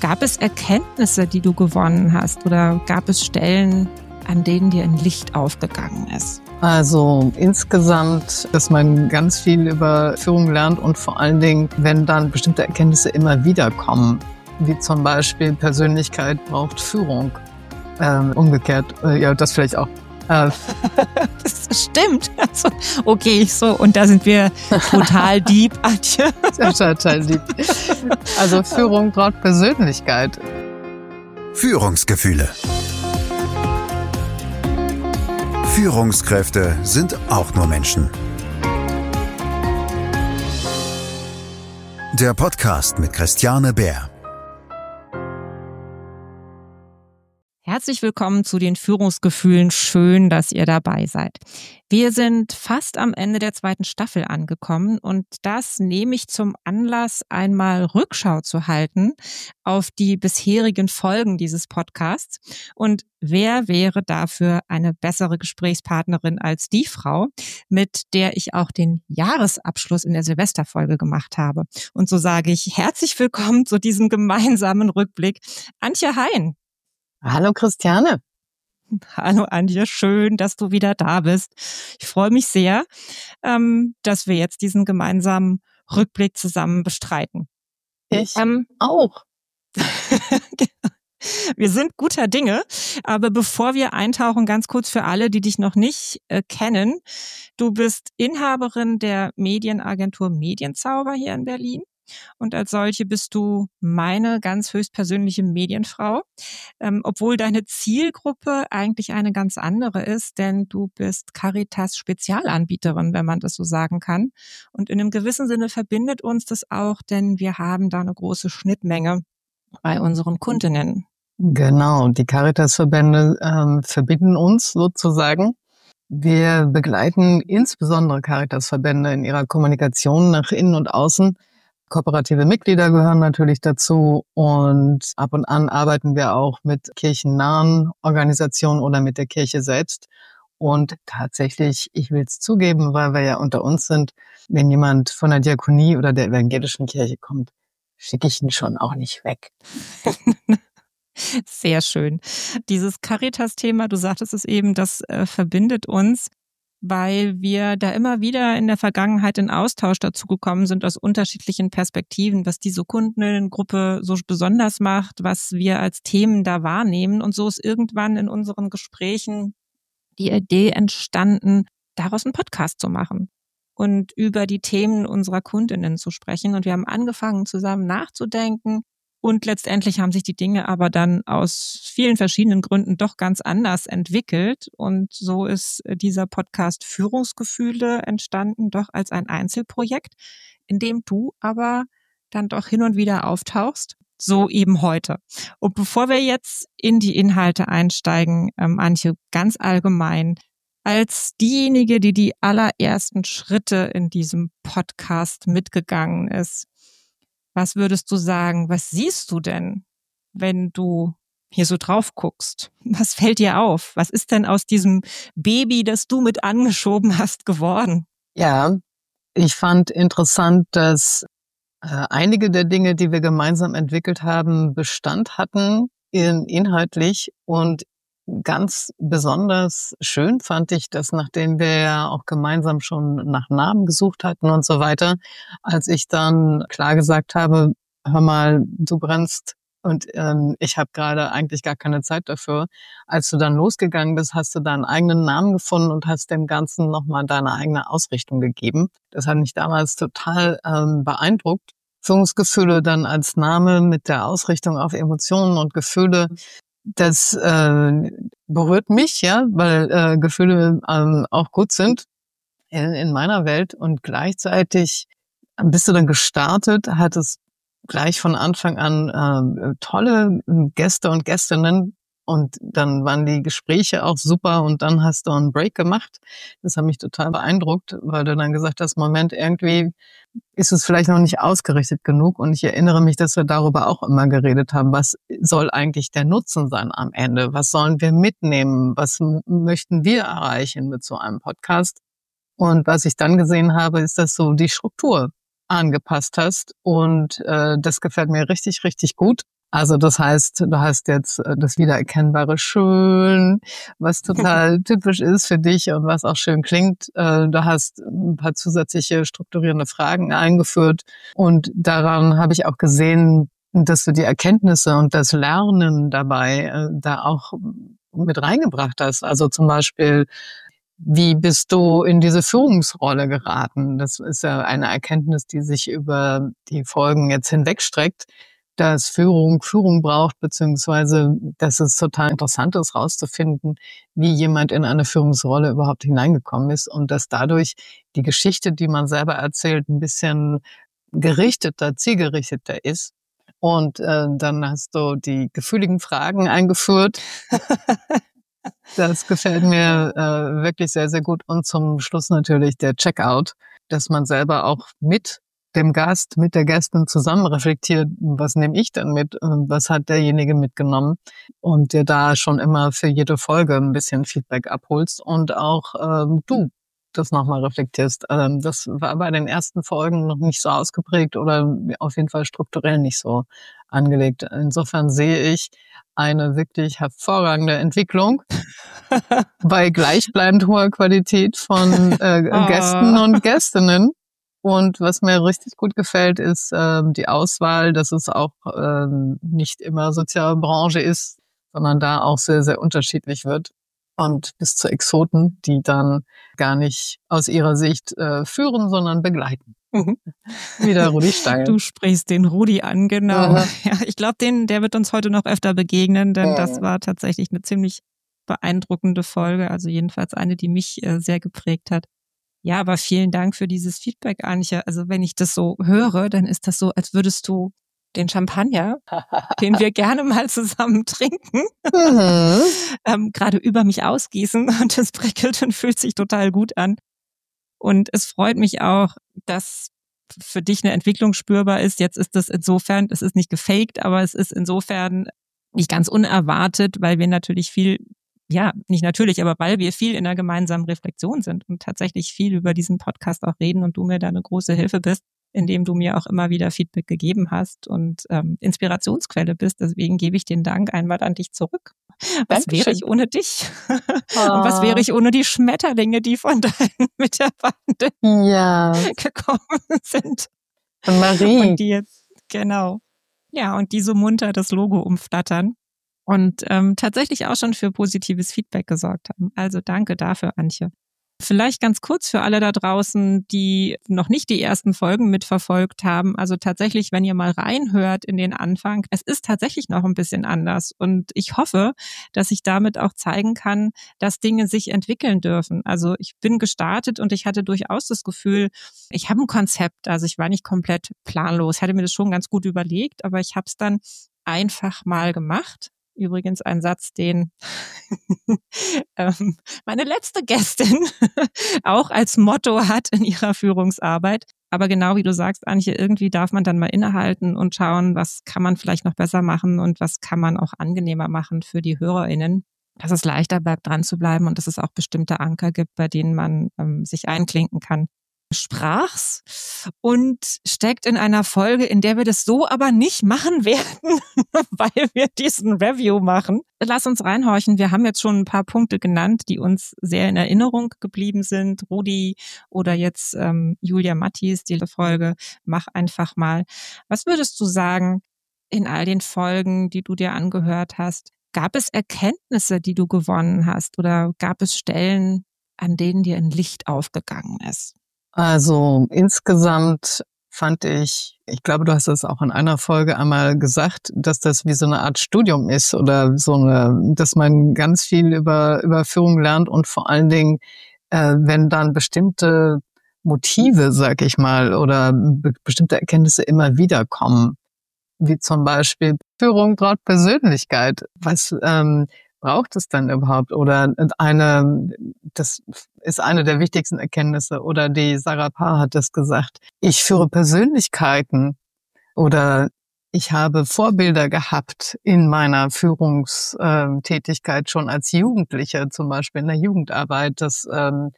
Gab es Erkenntnisse, die du gewonnen hast, oder gab es Stellen, an denen dir ein Licht aufgegangen ist? Also insgesamt, dass man ganz viel über Führung lernt und vor allen Dingen, wenn dann bestimmte Erkenntnisse immer wieder kommen, wie zum Beispiel Persönlichkeit braucht Führung. Umgekehrt, ja, das vielleicht auch. Das stimmt. Also, okay, so, und da sind wir total deep, Antje. Total deep. Also Führung braucht Persönlichkeit. Führungsgefühle. Führungskräfte sind auch nur Menschen. Der Podcast mit Christiane Beer. Herzlich willkommen zu den Führungsgefühlen. Schön, dass ihr dabei seid. Wir sind fast am Ende der 2. Staffel angekommen und das nehme ich zum Anlass, einmal Rückschau zu halten auf die bisherigen Folgen dieses Podcasts. Und wer wäre dafür eine bessere Gesprächspartnerin als die Frau, mit der ich auch den Jahresabschluss in der Silvesterfolge gemacht habe. Und so sage ich herzlich willkommen zu diesem gemeinsamen Rückblick. Antje Hein. Hallo Christiane. Hallo Antje, schön, dass du wieder da bist. Ich freue mich sehr, dass wir jetzt diesen gemeinsamen Rückblick zusammen bestreiten. Ich auch. Wir sind guter Dinge, aber bevor wir eintauchen, ganz kurz für alle, die dich noch nicht kennen. Du bist Inhaberin der Medienagentur Medienzauber hier in Berlin. Und als solche bist du meine ganz höchstpersönliche Medienfrau, obwohl deine Zielgruppe eigentlich eine ganz andere ist, denn du bist Caritas-Spezialanbieterin, wenn man das so sagen kann. Und in einem gewissen Sinne verbindet uns das auch, denn wir haben da eine große Schnittmenge bei unseren Kundinnen. Genau, die Caritas-Verbände verbinden uns sozusagen. Wir begleiten insbesondere Caritas-Verbände in ihrer Kommunikation nach innen und außen. Kooperative Mitglieder gehören natürlich dazu und ab und an arbeiten wir auch mit kirchennahen Organisationen oder mit der Kirche selbst. Und tatsächlich, ich will es zugeben, weil wir ja unter uns sind, wenn jemand von der Diakonie oder der evangelischen Kirche kommt, schicke ich ihn schon auch nicht weg. Sehr schön. Dieses Caritas-Thema, du sagtest es eben, das verbindet uns, weil wir da immer wieder in der Vergangenheit in Austausch dazu gekommen sind aus unterschiedlichen Perspektiven, was diese Kundengruppe so besonders macht, was wir als Themen da wahrnehmen. Und so ist irgendwann in unseren Gesprächen die Idee entstanden, daraus einen Podcast zu machen und über die Themen unserer Kundinnen zu sprechen. Und wir haben angefangen, zusammen nachzudenken. Und letztendlich haben sich die Dinge aber dann aus vielen verschiedenen Gründen doch ganz anders entwickelt. Und so ist dieser Podcast Führungsgefühle entstanden, doch als ein Einzelprojekt, in dem du aber dann doch hin und wieder auftauchst. So eben heute. Und bevor wir jetzt in die Inhalte einsteigen, Antje, ganz allgemein, als diejenige, die die allerersten Schritte in diesem Podcast mitgegangen ist, was würdest du sagen, was siehst du denn, wenn du hier so drauf guckst? Was fällt dir auf? Was ist denn aus diesem Baby, das du mit angeschoben hast, geworden? Ja, ich fand interessant, dass einige der Dinge, die wir gemeinsam entwickelt haben, Bestand hatten inhaltlich und ganz besonders schön fand ich, dass nachdem wir ja auch gemeinsam schon nach Namen gesucht hatten und so weiter, als ich dann klar gesagt habe, hör mal, du brennst und ich habe gerade eigentlich gar keine Zeit dafür. Als du dann losgegangen bist, hast du deinen eigenen Namen gefunden und hast dem Ganzen nochmal deine eigene Ausrichtung gegeben. Das hat mich damals total beeindruckt. Führungsgefühle dann als Name mit der Ausrichtung auf Emotionen und Gefühle, das berührt mich, ja, weil Gefühle auch gut sind in meiner Welt. Und gleichzeitig bist du dann gestartet, hat es gleich von Anfang an tolle Gäste und Gästinnen. Und dann waren die Gespräche auch super und dann hast du einen Break gemacht. Das hat mich total beeindruckt, weil du dann gesagt hast, Moment, irgendwie ist es vielleicht noch nicht ausgerichtet genug. Und ich erinnere mich, dass wir darüber auch immer geredet haben. Was soll eigentlich der Nutzen sein am Ende? Was sollen wir mitnehmen? Was möchten wir erreichen mit so einem Podcast? Und was ich dann gesehen habe, ist, dass du die Struktur angepasst hast. Und das gefällt mir richtig, richtig gut. Also das heißt, du hast jetzt das wiedererkennbare Schön, was total typisch ist für dich und was auch schön klingt. Du hast ein paar zusätzliche strukturierende Fragen eingeführt und daran habe ich auch gesehen, dass du die Erkenntnisse und das Lernen dabei da auch mit reingebracht hast. Also zum Beispiel, wie bist du in diese Führungsrolle geraten? Das ist ja eine Erkenntnis, die sich über die Folgen jetzt hinwegstreckt, dass Führung braucht, beziehungsweise dass es total interessant ist, rauszufinden, wie jemand in eine Führungsrolle überhaupt hineingekommen ist und dass dadurch die Geschichte, die man selber erzählt, ein bisschen gerichteter, zielgerichteter ist. Und dann hast du die gefühligen Fragen eingeführt. Das gefällt mir wirklich sehr, sehr gut. Und zum Schluss natürlich der Checkout, dass man selber auch mit dem Gast, mit der Gästin zusammen reflektiert, was nehme ich denn mit, was hat derjenige mitgenommen und dir da schon immer für jede Folge ein bisschen Feedback abholst und auch du das nochmal reflektierst. Das war bei den ersten Folgen noch nicht so ausgeprägt oder auf jeden Fall strukturell nicht so angelegt. Insofern sehe ich eine wirklich hervorragende Entwicklung bei gleichbleibend hoher Qualität von Gästen und Gästinnen. Und was mir richtig gut gefällt, ist die Auswahl, dass es auch nicht immer soziale Branche ist, sondern da auch sehr, sehr unterschiedlich wird. Und bis zu Exoten, die dann gar nicht aus ihrer Sicht führen, sondern begleiten. Wie der Rudi Stangl. Du sprichst den Rudi an, genau. Ja, ich glaube, der wird uns heute noch öfter begegnen, denn das war tatsächlich eine ziemlich beeindruckende Folge, also jedenfalls eine, die mich sehr geprägt hat. Ja, aber vielen Dank für dieses Feedback, Antje. Also wenn ich das so höre, dann ist das so, als würdest du den Champagner, den wir gerne mal zusammen trinken, gerade über mich ausgießen und es prickelt und fühlt sich total gut an. Und es freut mich auch, dass für dich eine Entwicklung spürbar ist. Jetzt ist das insofern, es ist nicht gefaked, aber es ist insofern nicht ganz unerwartet, weil wir natürlich viel, ja, nicht natürlich, aber weil wir viel in einer gemeinsamen Reflexion sind und tatsächlich viel über diesen Podcast auch reden und du mir da eine große Hilfe bist, indem du mir auch immer wieder Feedback gegeben hast und Inspirationsquelle bist. Deswegen gebe ich den Dank einmal an dich zurück. Was wäre ich ohne dich? Und was wäre ich ohne die Schmetterlinge, die von deinen Mitarbeitenden gekommen sind? Und Marie. Und die jetzt, genau. Ja, und die so munter das Logo umflattern und tatsächlich auch schon für positives Feedback gesorgt haben. Also danke dafür, Antje. Vielleicht ganz kurz für alle da draußen, die noch nicht die ersten Folgen mitverfolgt haben. Also tatsächlich, wenn ihr mal reinhört in den Anfang, es ist tatsächlich noch ein bisschen anders. Und ich hoffe, dass ich damit auch zeigen kann, dass Dinge sich entwickeln dürfen. Also ich bin gestartet und ich hatte durchaus das Gefühl, ich habe ein Konzept. Also ich war nicht komplett planlos. Ich hatte mir das schon ganz gut überlegt, aber ich habe es dann einfach mal gemacht. Übrigens ein Satz, den meine letzte Gästin auch als Motto hat in ihrer Führungsarbeit. Aber genau wie du sagst, Antje, irgendwie darf man dann mal innehalten und schauen, was kann man vielleicht noch besser machen und was kann man auch angenehmer machen für die HörerInnen, dass es leichter bleibt, dran zu bleiben und dass es auch bestimmte Anker gibt, bei denen man sich einklinken kann. Sprach's und steckt in einer Folge, in der wir das so aber nicht machen werden, weil wir diesen Review machen. Lass uns reinhorchen. Wir haben jetzt schon ein paar Punkte genannt, die uns sehr in Erinnerung geblieben sind. Rudi oder jetzt Julia Mattis, die Folge Mach einfach mal. Was würdest du sagen in all den Folgen, die du dir angehört hast? Gab es Erkenntnisse, die du gewonnen hast oder gab es Stellen, an denen dir ein Licht aufgegangen ist? Also insgesamt fand ich glaube, du hast das auch in einer Folge einmal gesagt, dass das wie so eine Art Studium ist oder dass man ganz viel über Führung lernt und vor allen Dingen, wenn dann bestimmte Motive, sag ich mal, oder bestimmte Erkenntnisse immer wieder kommen, wie zum Beispiel Führung braucht Persönlichkeit. Was braucht es dann überhaupt? Oder das ist eine der wichtigsten Erkenntnisse. Oder die Sarah Paar hat das gesagt. Ich führe Persönlichkeiten oder ich habe Vorbilder gehabt in meiner Führungstätigkeit schon als Jugendliche, zum Beispiel in der Jugendarbeit. Das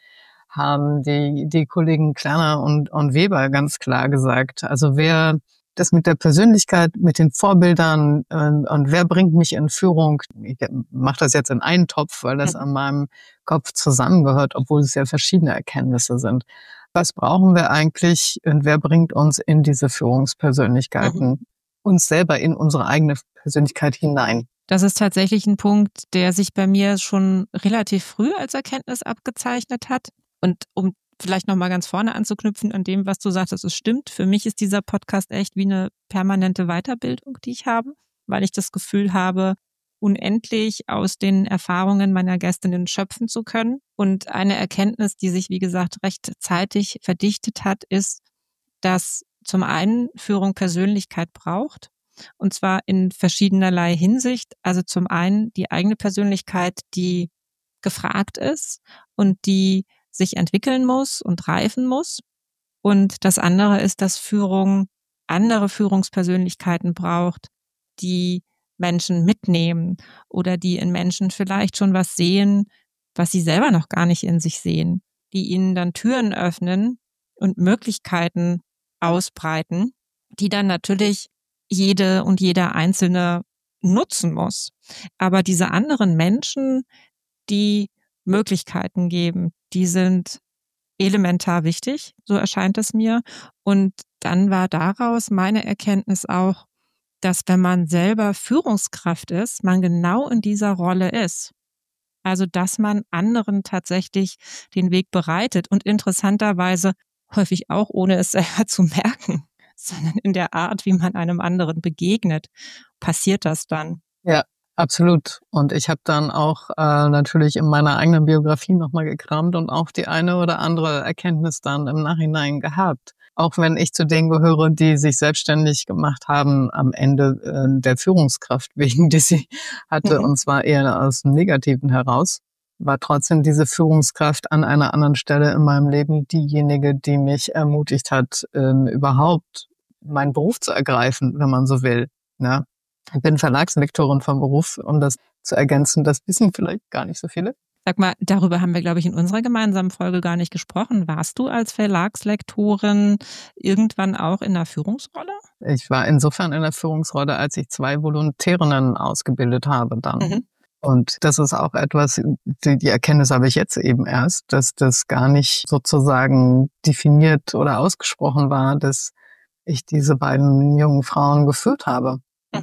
haben die Kollegen Klerner und Weber ganz klar gesagt. Also wer das mit der Persönlichkeit, mit den Vorbildern und wer bringt mich in Führung. Ich mache das jetzt in einen Topf, weil das an meinem Kopf zusammengehört, obwohl es ja verschiedene Erkenntnisse sind. Was brauchen wir eigentlich und wer bringt uns in diese Führungspersönlichkeiten, uns selber in unsere eigene Persönlichkeit hinein? Das ist tatsächlich ein Punkt, der sich bei mir schon relativ früh als Erkenntnis abgezeichnet hat. Und um vielleicht nochmal ganz vorne anzuknüpfen an dem, was du sagtest, es stimmt. Für mich ist dieser Podcast echt wie eine permanente Weiterbildung, die ich habe, weil ich das Gefühl habe, unendlich aus den Erfahrungen meiner Gästinnen schöpfen zu können. Und eine Erkenntnis, die sich, wie gesagt, rechtzeitig verdichtet hat, ist, dass zum einen Führung Persönlichkeit braucht, und zwar in verschiedenerlei Hinsicht. Also zum einen die eigene Persönlichkeit, die gefragt ist und die sich entwickeln muss und reifen muss. Und das andere ist, dass Führung andere Führungspersönlichkeiten braucht, die Menschen mitnehmen oder die in Menschen vielleicht schon was sehen, was sie selber noch gar nicht in sich sehen, die ihnen dann Türen öffnen und Möglichkeiten ausbreiten, die dann natürlich jede und jeder Einzelne nutzen muss. Aber diese anderen Menschen, die Möglichkeiten geben, die sind elementar wichtig, so erscheint es mir. Und dann war daraus meine Erkenntnis auch, dass wenn man selber Führungskraft ist, man genau in dieser Rolle ist. Also, dass man anderen tatsächlich den Weg bereitet und interessanterweise häufig auch ohne es selber zu merken, sondern in der Art, wie man einem anderen begegnet, passiert das dann. Ja, absolut. Und ich habe dann auch natürlich in meiner eigenen Biografie nochmal gekramt und auch die eine oder andere Erkenntnis dann im Nachhinein gehabt. Auch wenn ich zu denen gehöre, die sich selbstständig gemacht haben am Ende der Führungskraft wegen, die sie hatte, und zwar eher aus dem Negativen heraus, war trotzdem diese Führungskraft an einer anderen Stelle in meinem Leben diejenige, die mich ermutigt hat, überhaupt meinen Beruf zu ergreifen, wenn man so will. Ja. Ich bin Verlagslektorin vom Beruf, um das zu ergänzen. Das wissen vielleicht gar nicht so viele. Sag mal, darüber haben wir, glaube ich, in unserer gemeinsamen Folge gar nicht gesprochen. Warst du als Verlagslektorin irgendwann auch in der Führungsrolle? Ich war insofern in der Führungsrolle, als ich 2 Volontärinnen ausgebildet habe dann. Und das ist auch etwas, die Erkenntnis habe ich jetzt eben erst, dass das gar nicht sozusagen definiert oder ausgesprochen war, dass ich diese beiden jungen Frauen geführt habe.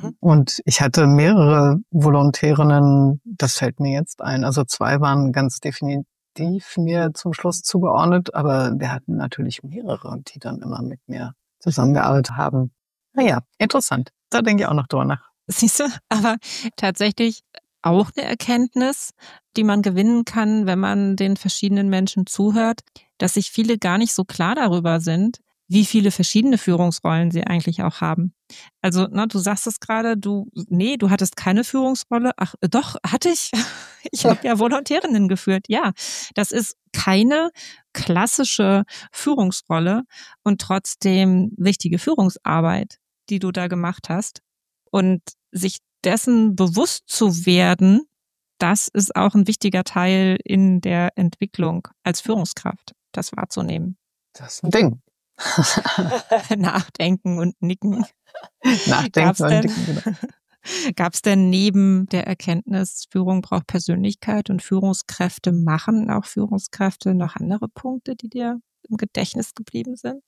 Und ich hatte mehrere Volontärinnen, das fällt mir jetzt ein. Also 2 waren ganz definitiv mir zum Schluss zugeordnet, aber wir hatten natürlich mehrere, die dann immer mit mir zusammengearbeitet haben. Naja, interessant. Da denke ich auch noch drüber nach. Siehst du, aber tatsächlich auch eine Erkenntnis, die man gewinnen kann, wenn man den verschiedenen Menschen zuhört, dass sich viele gar nicht so klar darüber sind, wie viele verschiedene Führungsrollen sie eigentlich auch haben. Also, du sagst es gerade, du hattest keine Führungsrolle. Ach, doch, hatte ich. Ich habe ja Volontärinnen geführt. Ja, das ist keine klassische Führungsrolle und trotzdem wichtige Führungsarbeit, die du da gemacht hast. Und sich dessen bewusst zu werden, das ist auch ein wichtiger Teil in der Entwicklung als Führungskraft, das wahrzunehmen. Das ist ein Ding. Nachdenken und nicken. Nachdenken und nicken, genau. Gab es denn neben der Erkenntnis, Führung braucht Persönlichkeit und Führungskräfte machen auch Führungskräfte, noch andere Punkte, die dir im Gedächtnis geblieben sind?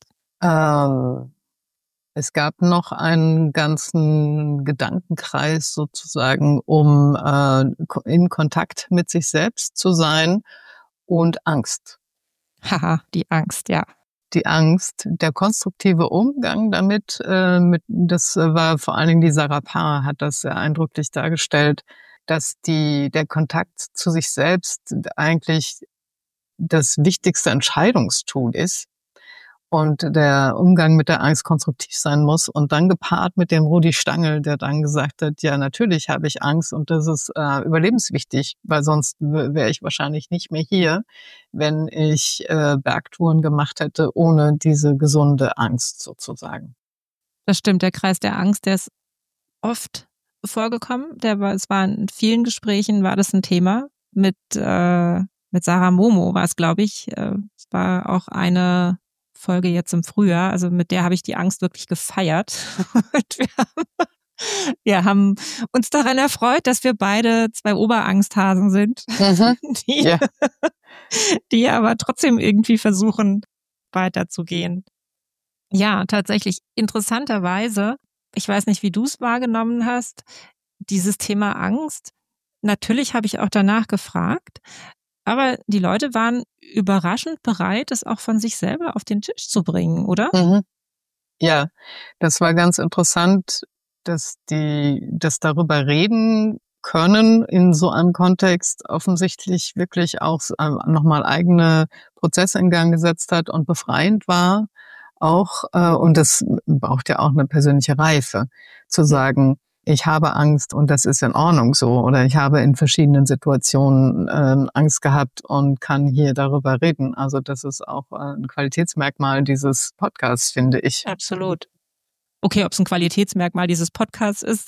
Es gab noch einen ganzen Gedankenkreis sozusagen, um in Kontakt mit sich selbst zu sein und Angst. Haha, die Angst, ja. Die Angst, der konstruktive Umgang damit, das war vor allen Dingen die Sarah Parr hat das sehr eindrücklich dargestellt, dass der Kontakt zu sich selbst eigentlich das wichtigste Entscheidungstool ist und der Umgang mit der Angst konstruktiv sein muss und dann gepaart mit dem Rudi Stangl, der dann gesagt hat, ja, natürlich habe ich Angst und das ist überlebenswichtig, weil sonst wäre ich wahrscheinlich nicht mehr hier, wenn ich Bergtouren gemacht hätte ohne diese gesunde Angst sozusagen. Das stimmt, der Kreis der Angst, der ist oft vorgekommen. Es war in vielen Gesprächen, war das ein Thema. Mit Sarah Momo war es, glaube ich. Es war auch eine Folge jetzt im Frühjahr. Also mit der habe ich die Angst wirklich gefeiert. Und wir haben uns daran erfreut, dass wir beide 2 Oberangsthasen sind, die aber trotzdem irgendwie versuchen, weiterzugehen. Ja, tatsächlich interessanterweise, ich weiß nicht, wie du es wahrgenommen hast, dieses Thema Angst. Natürlich habe ich auch danach gefragt, aber die Leute waren überraschend bereit, es auch von sich selber auf den Tisch zu bringen, oder? Ja, das war ganz interessant, dass die das darüber reden können in so einem Kontext offensichtlich wirklich auch nochmal eigene Prozesse in Gang gesetzt hat und befreiend war auch. Und das braucht ja auch eine persönliche Reife, zu sagen, ich habe Angst und das ist in Ordnung so. Oder ich habe in verschiedenen Situationen Angst gehabt und kann hier darüber reden. Also das ist auch ein Qualitätsmerkmal dieses Podcasts, finde ich. Absolut. Okay, ob es ein Qualitätsmerkmal dieses Podcasts ist,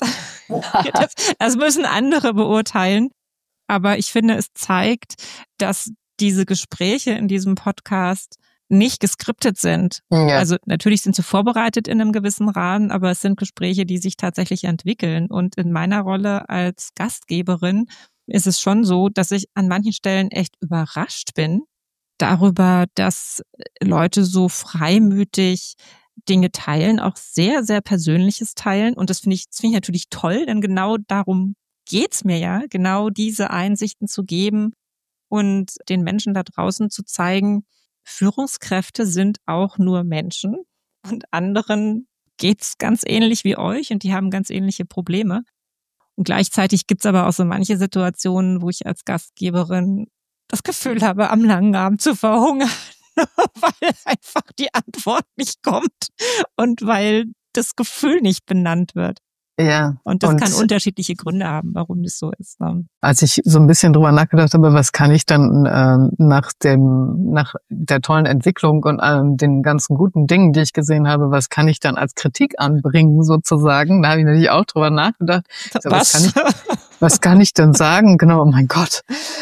das müssen andere beurteilen. Aber ich finde, es zeigt, dass diese Gespräche in diesem Podcast nicht geskriptet sind. Ja. Also natürlich sind sie vorbereitet in einem gewissen Rahmen, aber es sind Gespräche, die sich tatsächlich entwickeln. Und in meiner Rolle als Gastgeberin ist es schon so, dass ich an manchen Stellen echt überrascht bin darüber, dass Leute so freimütig Dinge teilen, auch sehr, sehr Persönliches teilen. Und das finde ich natürlich toll, denn genau darum geht's mir ja, genau diese Einsichten zu geben und den Menschen da draußen zu zeigen, Führungskräfte sind auch nur Menschen und anderen geht's ganz ähnlich wie euch und die haben ganz ähnliche Probleme. Und gleichzeitig gibt's aber auch so manche Situationen, wo ich als Gastgeberin das Gefühl habe, am langen Abend zu verhungern, weil einfach die Antwort nicht kommt und weil das Gefühl nicht benannt wird. Ja. Und das kann unterschiedliche Gründe haben, warum das so ist. Als ich so ein bisschen drüber nachgedacht habe, was kann ich dann nach der tollen Entwicklung und den ganzen guten Dingen, die ich gesehen habe, was kann ich dann als Kritik anbringen sozusagen? Da habe ich natürlich auch drüber nachgedacht. So, was kann ich denn sagen? Genau, oh mein Gott.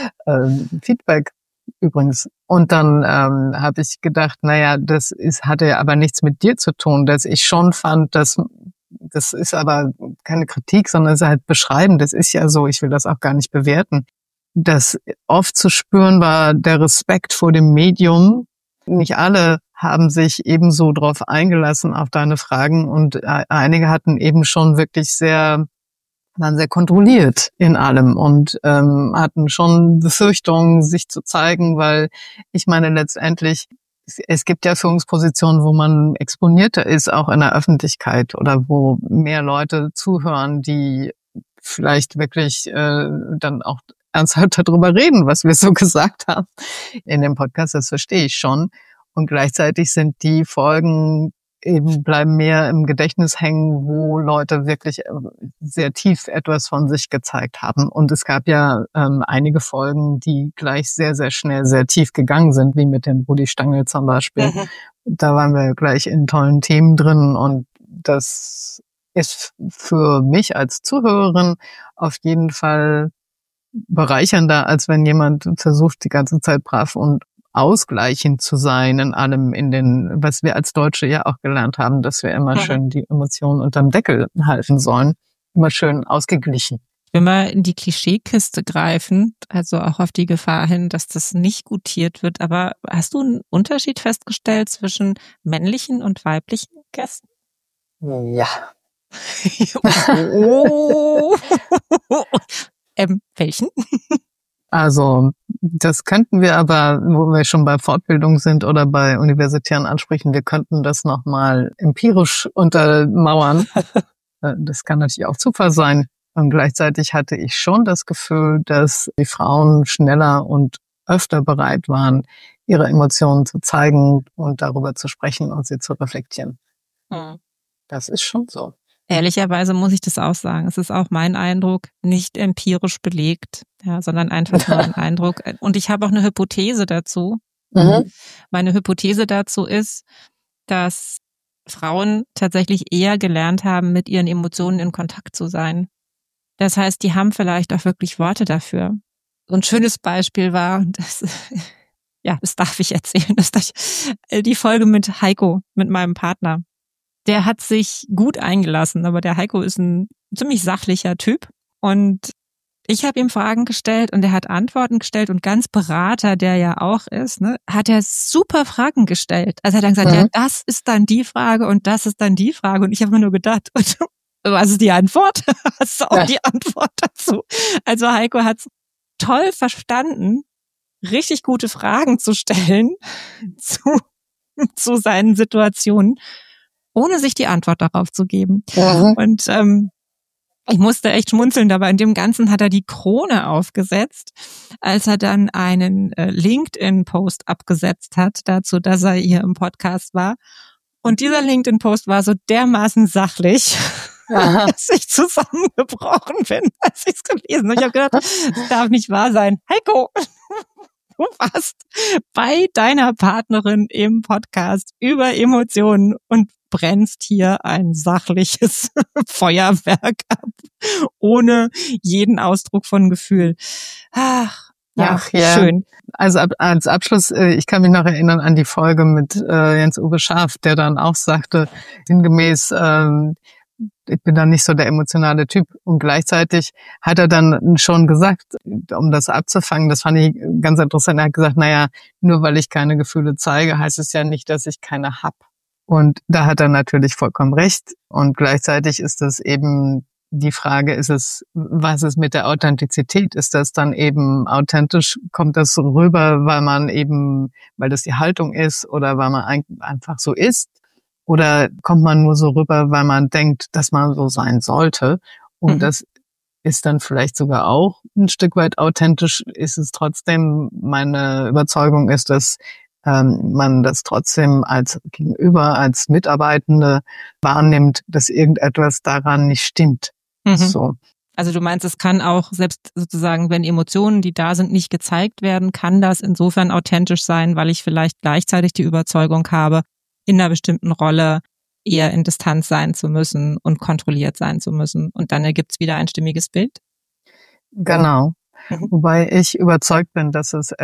Feedback übrigens. Und dann habe ich gedacht, naja, hatte ja aber nichts mit dir zu tun, dass ich schon fand, dass das ist aber keine Kritik, sondern es ist halt beschreibend. Das ist ja so, ich will das auch gar nicht bewerten. Das oft zu spüren war der Respekt vor dem Medium. Nicht alle haben sich ebenso drauf eingelassen auf deine Fragen und einige hatten eben schon wirklich waren sehr kontrolliert in allem und hatten schon Befürchtungen, sich zu zeigen, weil ich meine letztendlich, es gibt ja Führungspositionen, wo man exponierter ist, auch in der Öffentlichkeit oder wo mehr Leute zuhören, die vielleicht wirklich dann auch ernsthaft darüber reden, was wir so gesagt haben in dem Podcast, das verstehe ich schon. Und gleichzeitig sind die Folgen eben bleiben mehr im Gedächtnis hängen, wo Leute wirklich sehr tief etwas von sich gezeigt haben. Und es gab ja einige Folgen, die gleich sehr, sehr schnell sehr tief gegangen sind, wie mit dem Rudi Stangl zum Beispiel. Mhm. Da waren wir gleich in tollen Themen drin und das ist für mich als Zuhörerin auf jeden Fall bereichernder, als wenn jemand versucht, die ganze Zeit brav und ausgleichend zu sein in allem, was wir als Deutsche ja auch gelernt haben, dass wir immer schön die Emotionen unterm Deckel halten sollen. Immer schön ausgeglichen. Ich will mal in die Klischeekiste greifen, also auch auf die Gefahr hin, dass das nicht gutiert wird. Aber hast du einen Unterschied festgestellt zwischen männlichen und weiblichen Gästen? Ja. Welchen? Also, das könnten wir aber, wo wir schon bei Fortbildung sind oder bei universitären Ansprüchen, wir könnten das nochmal empirisch untermauern. Das kann natürlich auch Zufall sein. Und gleichzeitig hatte ich schon das Gefühl, dass die Frauen schneller und öfter bereit waren, ihre Emotionen zu zeigen und darüber zu sprechen und sie zu reflektieren. Mhm. Das ist schon so. Ehrlicherweise muss ich das auch sagen. Es ist auch mein Eindruck, nicht empirisch belegt, ja, sondern einfach nur ein Eindruck. Und ich habe auch eine Hypothese dazu. Mhm. Meine Hypothese dazu ist, dass Frauen tatsächlich eher gelernt haben, mit ihren Emotionen in Kontakt zu sein. Das heißt, die haben vielleicht auch wirklich Worte dafür. So ein schönes Beispiel war, ja, das darf ich erzählen, die Folge mit Heiko, mit meinem Partner. Der hat sich gut eingelassen, aber der Heiko ist ein ziemlich sachlicher Typ und ich habe ihm Fragen gestellt und er hat Antworten gestellt und ganz Berater, der ja auch ist, ne, hat er super Fragen gestellt. Also hat er gesagt, ja, das ist dann die Frage und das ist dann die Frage und ich habe mir nur gedacht, was ist die Antwort? Hast du auch die Antwort dazu? Also Heiko hat es toll verstanden, richtig gute Fragen zu stellen zu seinen Situationen, ohne sich die Antwort darauf zu geben. Und ich musste echt schmunzeln dabei. In dem Ganzen hat er die Krone aufgesetzt, als er dann einen LinkedIn-Post abgesetzt hat dazu, dass er hier im Podcast war. Und dieser LinkedIn-Post war so dermaßen sachlich, dass ich zusammengebrochen bin, als ich es gelesen habe. Ich habe gedacht, das darf nicht wahr sein. Heiko, du warst bei deiner Partnerin im Podcast über Emotionen und brennst hier ein sachliches Feuerwerk ab, ohne jeden Ausdruck von Gefühl. Ach, ja, schön. Also als Abschluss, ich kann mich noch erinnern an die Folge mit Jens-Uwe Scharf, der dann auch sagte, sinngemäß, ich bin dann nicht so der emotionale Typ. Und gleichzeitig hat er dann schon gesagt, um das abzufangen, das fand ich ganz interessant, er hat gesagt, naja, nur weil ich keine Gefühle zeige, heißt es ja nicht, dass ich keine hab. Und da hat er natürlich vollkommen recht. Und gleichzeitig ist das eben die Frage, was ist mit der Authentizität? Ist das dann eben authentisch? Kommt das so rüber, weil das die Haltung ist oder weil man einfach so ist? Oder kommt man nur so rüber, weil man denkt, dass man so sein sollte? Und das ist dann vielleicht sogar auch ein Stück weit authentisch. Ist es trotzdem, meine Überzeugung ist, dass man das trotzdem als Gegenüber, als Mitarbeitende wahrnimmt, dass irgendetwas daran nicht stimmt. So. Also du meinst, es kann auch selbst sozusagen, wenn Emotionen, die da sind, nicht gezeigt werden, kann das insofern authentisch sein, weil ich vielleicht gleichzeitig die Überzeugung habe, in einer bestimmten Rolle eher in Distanz sein zu müssen und kontrolliert sein zu müssen. Und dann ergibt es wieder ein stimmiges Bild? Genau. Wobei ich überzeugt bin, dass es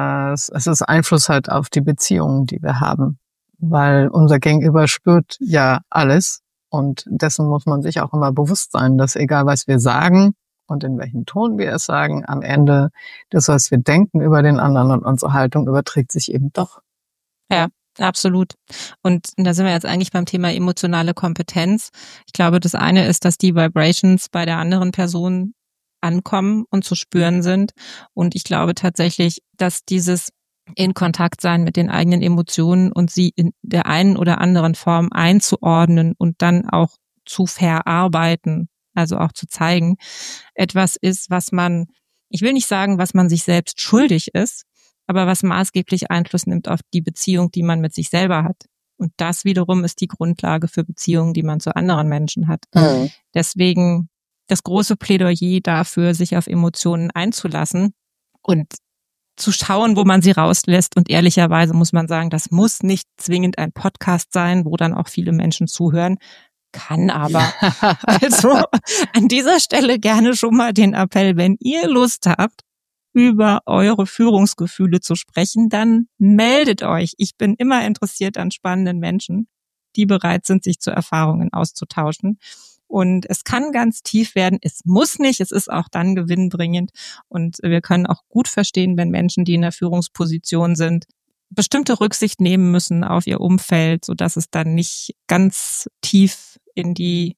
Einfluss hat auf die Beziehungen, die wir haben. Weil unser Gegenüber spürt ja alles. Und dessen muss man sich auch immer bewusst sein, dass egal was wir sagen und in welchem Ton wir es sagen, am Ende das, was wir denken über den anderen und unsere Haltung, überträgt sich eben doch. Ja, absolut. Und da sind wir jetzt eigentlich beim Thema emotionale Kompetenz. Ich glaube, das eine ist, dass die Vibrations bei der anderen Person ankommen und zu spüren sind. Und ich glaube tatsächlich, dass dieses in Kontakt sein mit den eigenen Emotionen und sie in der einen oder anderen Form einzuordnen und dann auch zu verarbeiten, also auch zu zeigen, etwas ist, was man, ich will nicht sagen, was man sich selbst schuldig ist, aber was maßgeblich Einfluss nimmt auf die Beziehung, die man mit sich selber hat. Und das wiederum ist die Grundlage für Beziehungen, die man zu anderen Menschen hat. Deswegen das große Plädoyer dafür, sich auf Emotionen einzulassen und zu schauen, wo man sie rauslässt. Und ehrlicherweise muss man sagen, das muss nicht zwingend ein Podcast sein, wo dann auch viele Menschen zuhören. Kann aber. Also an dieser Stelle gerne schon mal den Appell, wenn ihr Lust habt, über eure Führungsgefühle zu sprechen, dann meldet euch. Ich bin immer interessiert an spannenden Menschen, die bereit sind, sich zu Erfahrungen auszutauschen. Und es kann ganz tief werden, es muss nicht, es ist auch dann gewinnbringend. Und wir können auch gut verstehen, wenn Menschen, die in der Führungsposition sind, bestimmte Rücksicht nehmen müssen auf ihr Umfeld, sodass es dann nicht ganz tief in die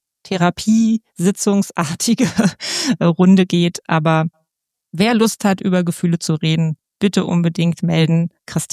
Therapiesitzungsartige Runde geht. Aber wer Lust hat, über Gefühle zu reden, bitte unbedingt melden,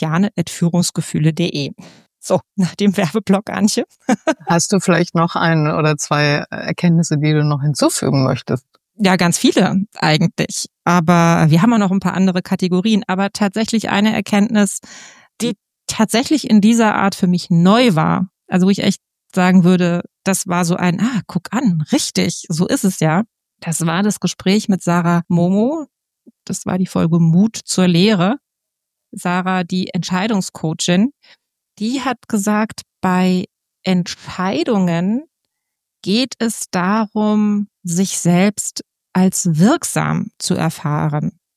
christiane@führungsgefühle.de. So, nach dem Werbeblock, Antje. Hast du vielleicht noch ein oder zwei Erkenntnisse, die du noch hinzufügen möchtest? Ja, ganz viele eigentlich. Aber wir haben auch noch ein paar andere Kategorien. Aber tatsächlich eine Erkenntnis, die tatsächlich in dieser Art für mich neu war. Also wo ich echt sagen würde, das war so ein, guck an, richtig, so ist es ja. Das war das Gespräch mit Sarah Momo. Das war die Folge Mut zur Lehre. Sarah, die Entscheidungscoachin, die hat gesagt, bei Entscheidungen geht es darum, sich selbst als wirksam zu erfahren.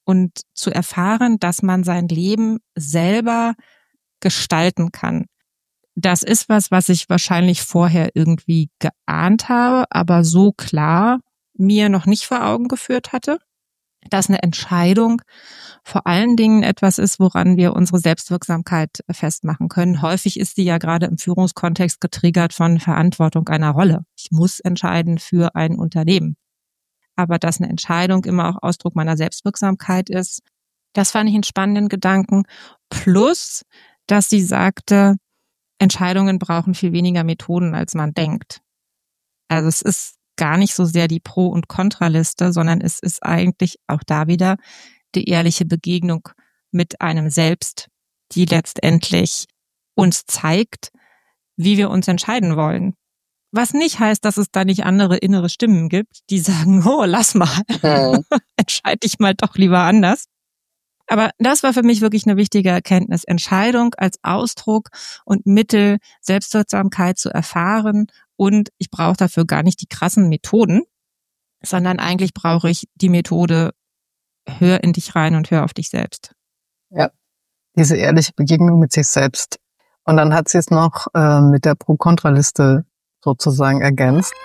und zu erfahren, dass man sein Leben selber gestalten kann. Das ist was ich wahrscheinlich vorher irgendwie geahnt habe, aber so klar mir noch nicht vor Augen geführt hatte, dass eine Entscheidung vor allen Dingen etwas ist, woran wir unsere Selbstwirksamkeit festmachen können. Häufig ist die ja gerade im Führungskontext getriggert von Verantwortung einer Rolle. Ich muss entscheiden für ein Unternehmen. Aber dass eine Entscheidung immer auch Ausdruck meiner Selbstwirksamkeit ist, das fand ich einen spannenden Gedanken. Plus, dass sie sagte, Entscheidungen brauchen viel weniger Methoden, als man denkt. Also es ist gar nicht so sehr die Pro- und Kontraliste, sondern es ist eigentlich auch da wieder die ehrliche Begegnung mit einem selbst, die letztendlich uns zeigt, wie wir uns entscheiden wollen. Was nicht heißt, dass es da nicht andere innere Stimmen gibt, die sagen, oh, lass mal, entscheide dich mal doch lieber anders. Aber das war für mich wirklich eine wichtige Erkenntnis. Entscheidung als Ausdruck und Mittel, Selbstwirksamkeit zu erfahren. Und ich brauche dafür gar nicht die krassen Methoden, sondern eigentlich brauche ich die Methode, hör in dich rein und hör auf dich selbst. Ja, diese ehrliche Begegnung mit sich selbst. Und dann hat sie es noch mit der Pro-Kontra-Liste sozusagen ergänzt.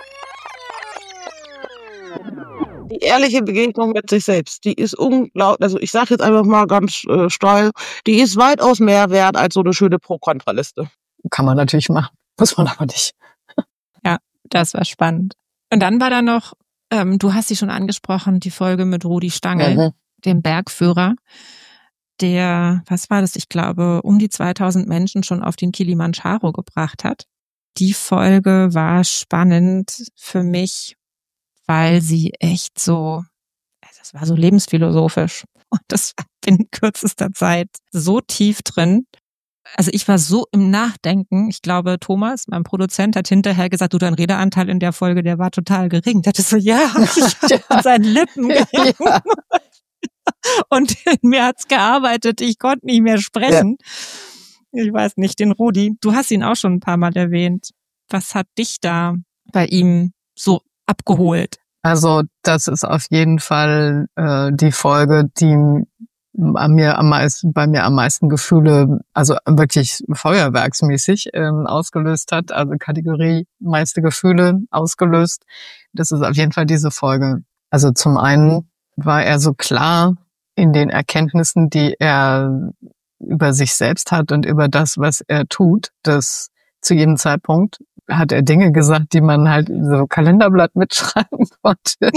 Die ehrliche Begegnung mit sich selbst, die ist unglaublich, also ich sage jetzt einfach mal ganz steil, die ist weitaus mehr wert als so eine schöne Pro-Kontra-Liste. Kann man natürlich machen, muss man aber nicht. Ja, das war spannend. Und dann war da noch, du hast sie schon angesprochen, die Folge mit Rudi Stangl, dem Bergführer, der, was war das, ich glaube, um die 2000 Menschen schon auf den Kilimanjaro gebracht hat. Die Folge war spannend für mich, weil sie echt so, das war so lebensphilosophisch und das war in kürzester Zeit so tief drin. Also ich war so im Nachdenken. Ich glaube, Thomas, mein Produzent, hat hinterher gesagt, du, dein Redeanteil in der Folge, der war total gering. Da dachte ich so, ja, ich an seinen Lippen gehangen. Ja. Und in mir hat's gearbeitet. Ich konnte nicht mehr sprechen. Ja. Ich weiß nicht, den Rudi, du hast ihn auch schon ein paar Mal erwähnt. Was hat dich da bei ihm so abgeholt? Also das ist auf jeden Fall die Folge, die bei mir am meisten Gefühle, also wirklich feuerwerksmäßig ausgelöst hat, also Kategorie meiste Gefühle ausgelöst. Das ist auf jeden Fall diese Folge. Also zum einen war er so klar in den Erkenntnissen, die er über sich selbst hat und über das, was er tut, dass zu jedem Zeitpunkt hat er Dinge gesagt, die man halt in so Kalenderblatt mitschreiben konnte.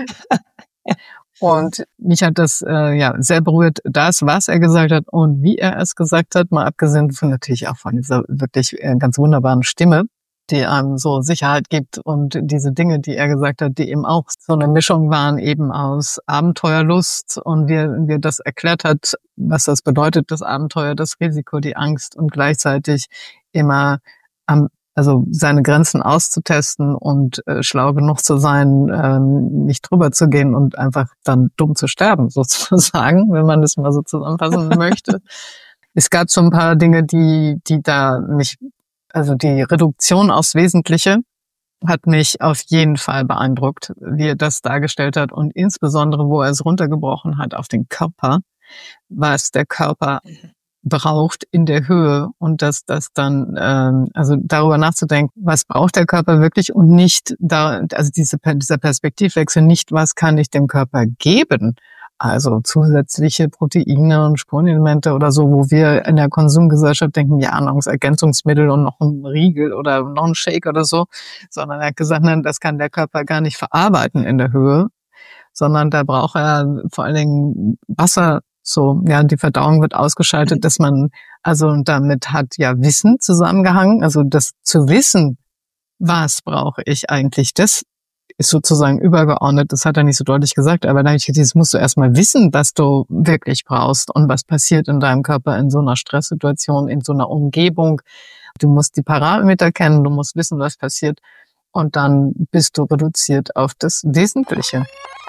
Und mich hat das sehr berührt, das, was er gesagt hat und wie er es gesagt hat, mal abgesehen von natürlich auch von dieser wirklich ganz wunderbaren Stimme, die einem so Sicherheit gibt und diese Dinge, die er gesagt hat, die eben auch so eine Mischung waren eben aus Abenteuerlust und wie er das erklärt hat, was das bedeutet, das Abenteuer, das Risiko, die Angst und gleichzeitig immer also seine Grenzen auszutesten und schlau genug zu sein, nicht drüber zu gehen und einfach dann dumm zu sterben, sozusagen, wenn man das mal so zusammenfassen möchte. Es gab so ein paar Dinge, die da mich, also die Reduktion aufs Wesentliche hat mich auf jeden Fall beeindruckt, wie er das dargestellt hat und insbesondere, wo er es runtergebrochen hat auf den Körper, was der Körper braucht in der Höhe und dass das dann, also darüber nachzudenken, was braucht der Körper wirklich und nicht da, also dieser Perspektivwechsel, nicht was kann ich dem Körper geben, also zusätzliche Proteine und Spurenelemente oder so, wo wir in der Konsumgesellschaft denken, ja, Nahrungsergänzungsmittel und noch ein Riegel oder noch ein Shake oder so, sondern er hat gesagt, nein, das kann der Körper gar nicht verarbeiten in der Höhe, sondern da braucht er vor allen Dingen Wasser. So, ja, die Verdauung wird ausgeschaltet, dass man, also damit hat ja Wissen zusammengehangen, also das zu wissen, was brauche ich eigentlich, das ist sozusagen übergeordnet, das hat er nicht so deutlich gesagt, aber da habe ich gesagt, das musst du erstmal wissen, was du wirklich brauchst und was passiert in deinem Körper in so einer Stresssituation, in so einer Umgebung. Du musst die Parameter kennen, du musst wissen, was passiert und dann bist du reduziert auf das Wesentliche.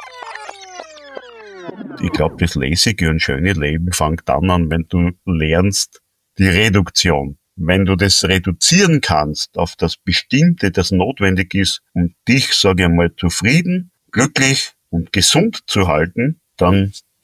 Ich glaube, das lässige und schöne Leben fängt dann an, wenn du lernst die Reduktion. Wenn du das reduzieren kannst auf das Bestimmte, das notwendig ist, um dich, sage ich mal, zufrieden, glücklich und gesund zu halten, dann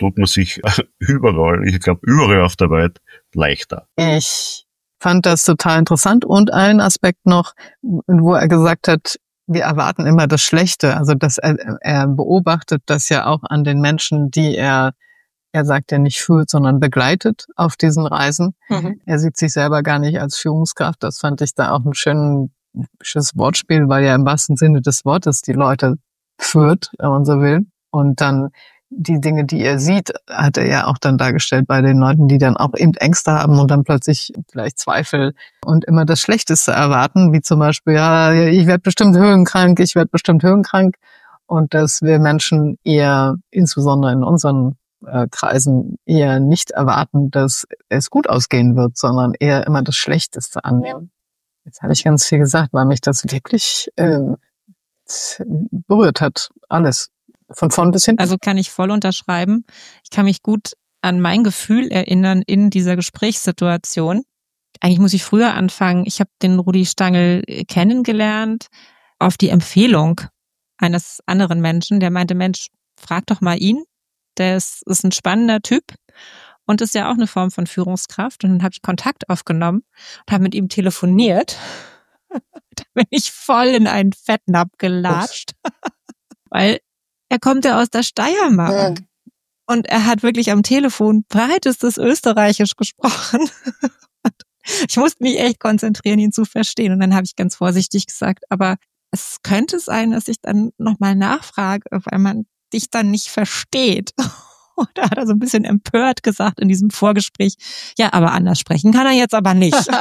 tut man sich überall, ich glaube überall auf der Welt, leichter. Ich fand das total interessant und einen Aspekt noch, wo er gesagt hat, wir erwarten immer das Schlechte. Also dass er beobachtet das ja auch an den Menschen, die er sagt ja nicht führt, sondern begleitet auf diesen Reisen. Mhm. Er sieht sich selber gar nicht als Führungskraft. Das fand ich da auch ein schönes Wortspiel, weil ja im wahrsten Sinne des Wortes die Leute führt, wenn man so will. Und dann die Dinge, die er sieht, hat er ja auch dann dargestellt bei den Leuten, die dann auch eben Ängste haben und dann plötzlich vielleicht Zweifel und immer das Schlechteste erwarten, wie zum Beispiel, ja, ich werde bestimmt höhenkrank. Und dass wir Menschen eher, insbesondere in unseren Kreisen, eher nicht erwarten, dass es gut ausgehen wird, sondern eher immer das Schlechteste annehmen. Jetzt habe ich ganz viel gesagt, weil mich das wirklich berührt hat. Alles. Von vorn bis hinten. Also kann ich voll unterschreiben. Ich kann mich gut an mein Gefühl erinnern in dieser Gesprächssituation. Eigentlich muss ich früher anfangen. Ich habe den Rudi Stangl kennengelernt auf die Empfehlung eines anderen Menschen, der meinte, Mensch, frag doch mal ihn. Der ist ein spannender Typ und ist ja auch eine Form von Führungskraft. Und dann habe ich Kontakt aufgenommen und habe mit ihm telefoniert. Da bin ich voll in einen Fettnapf gelatscht. Weil er kommt ja aus der Steiermark. Ja. Und er hat wirklich am Telefon breitestes Österreichisch gesprochen. Ich musste mich echt konzentrieren, ihn zu verstehen. Und dann habe ich ganz vorsichtig gesagt, aber es könnte sein, dass ich dann nochmal nachfrage, weil man dich dann nicht versteht. Und da hat er so ein bisschen empört gesagt in diesem Vorgespräch, ja, aber anders sprechen kann er jetzt aber nicht. So,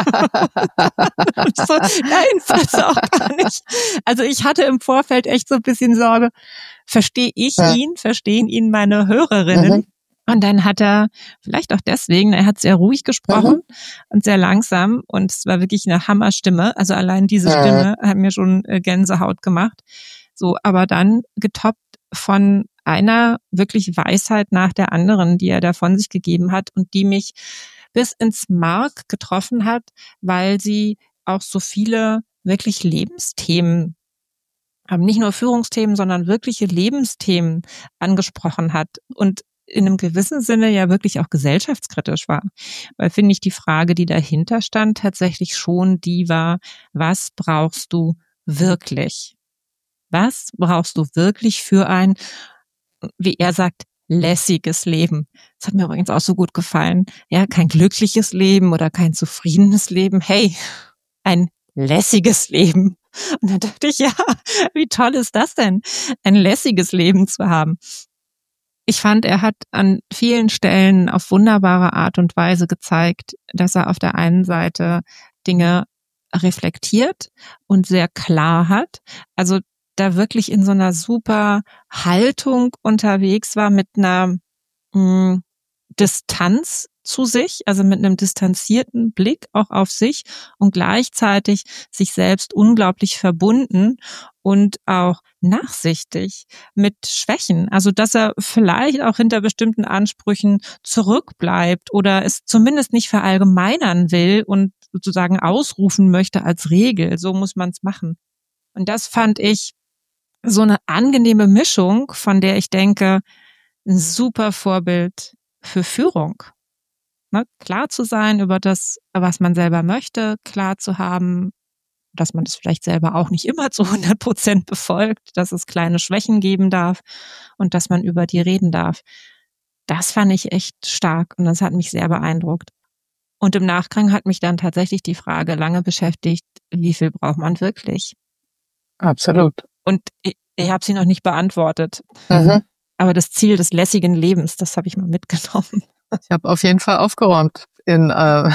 nein, das auch gar nicht. Also ich hatte im Vorfeld echt so ein bisschen Sorge, verstehe ich ihn, verstehen ihn meine Hörerinnen? Mhm. Und dann hat er, vielleicht auch deswegen, er hat sehr ruhig gesprochen und sehr langsam und es war wirklich eine Hammerstimme. Also allein diese Stimme hat mir schon Gänsehaut gemacht. So, aber dann getoppt von einer wirklich Weisheit nach der anderen, die er da von sich gegeben hat und die mich bis ins Mark getroffen hat, weil sie auch so viele wirklich Lebensthemen, nicht nur Führungsthemen, sondern wirkliche Lebensthemen angesprochen hat und in einem gewissen Sinne ja wirklich auch gesellschaftskritisch war. Weil, finde ich, die Frage, die dahinter stand, tatsächlich schon die war, was brauchst du wirklich? Was brauchst du wirklich für ein, wie er sagt, lässiges Leben? Das hat mir übrigens auch so gut gefallen. Ja, kein glückliches Leben oder kein zufriedenes Leben. Hey, ein lässiges Leben. Und dann dachte ich, ja, wie toll ist das denn, ein lässiges Leben zu haben? Ich fand, er hat an vielen Stellen auf wunderbare Art und Weise gezeigt, dass er auf der einen Seite Dinge reflektiert und sehr klar hat. Also da wirklich in so einer super Haltung unterwegs war mit einer Distanz zu sich, also mit einem distanzierten Blick auch auf sich und gleichzeitig sich selbst unglaublich verbunden und auch nachsichtig mit Schwächen. Also dass er vielleicht auch hinter bestimmten Ansprüchen zurückbleibt oder es zumindest nicht verallgemeinern will und sozusagen ausrufen möchte als Regel. So muss man es machen. Und das fand ich so eine angenehme Mischung, von der ich denke, ein super Vorbild für Führung. Ne? Klar zu sein über das, was man selber möchte, klar zu haben, dass man das vielleicht selber auch nicht immer zu 100% befolgt, dass es kleine Schwächen geben darf und dass man über die reden darf. Das fand ich echt stark und das hat mich sehr beeindruckt. Und im Nachgang hat mich dann tatsächlich die Frage lange beschäftigt, wie viel braucht man wirklich? Absolut. Und ich habe sie noch nicht beantwortet. Aber das Ziel des lässigen Lebens, das habe ich mal mitgenommen. Ich habe auf jeden Fall aufgeräumt. Ja,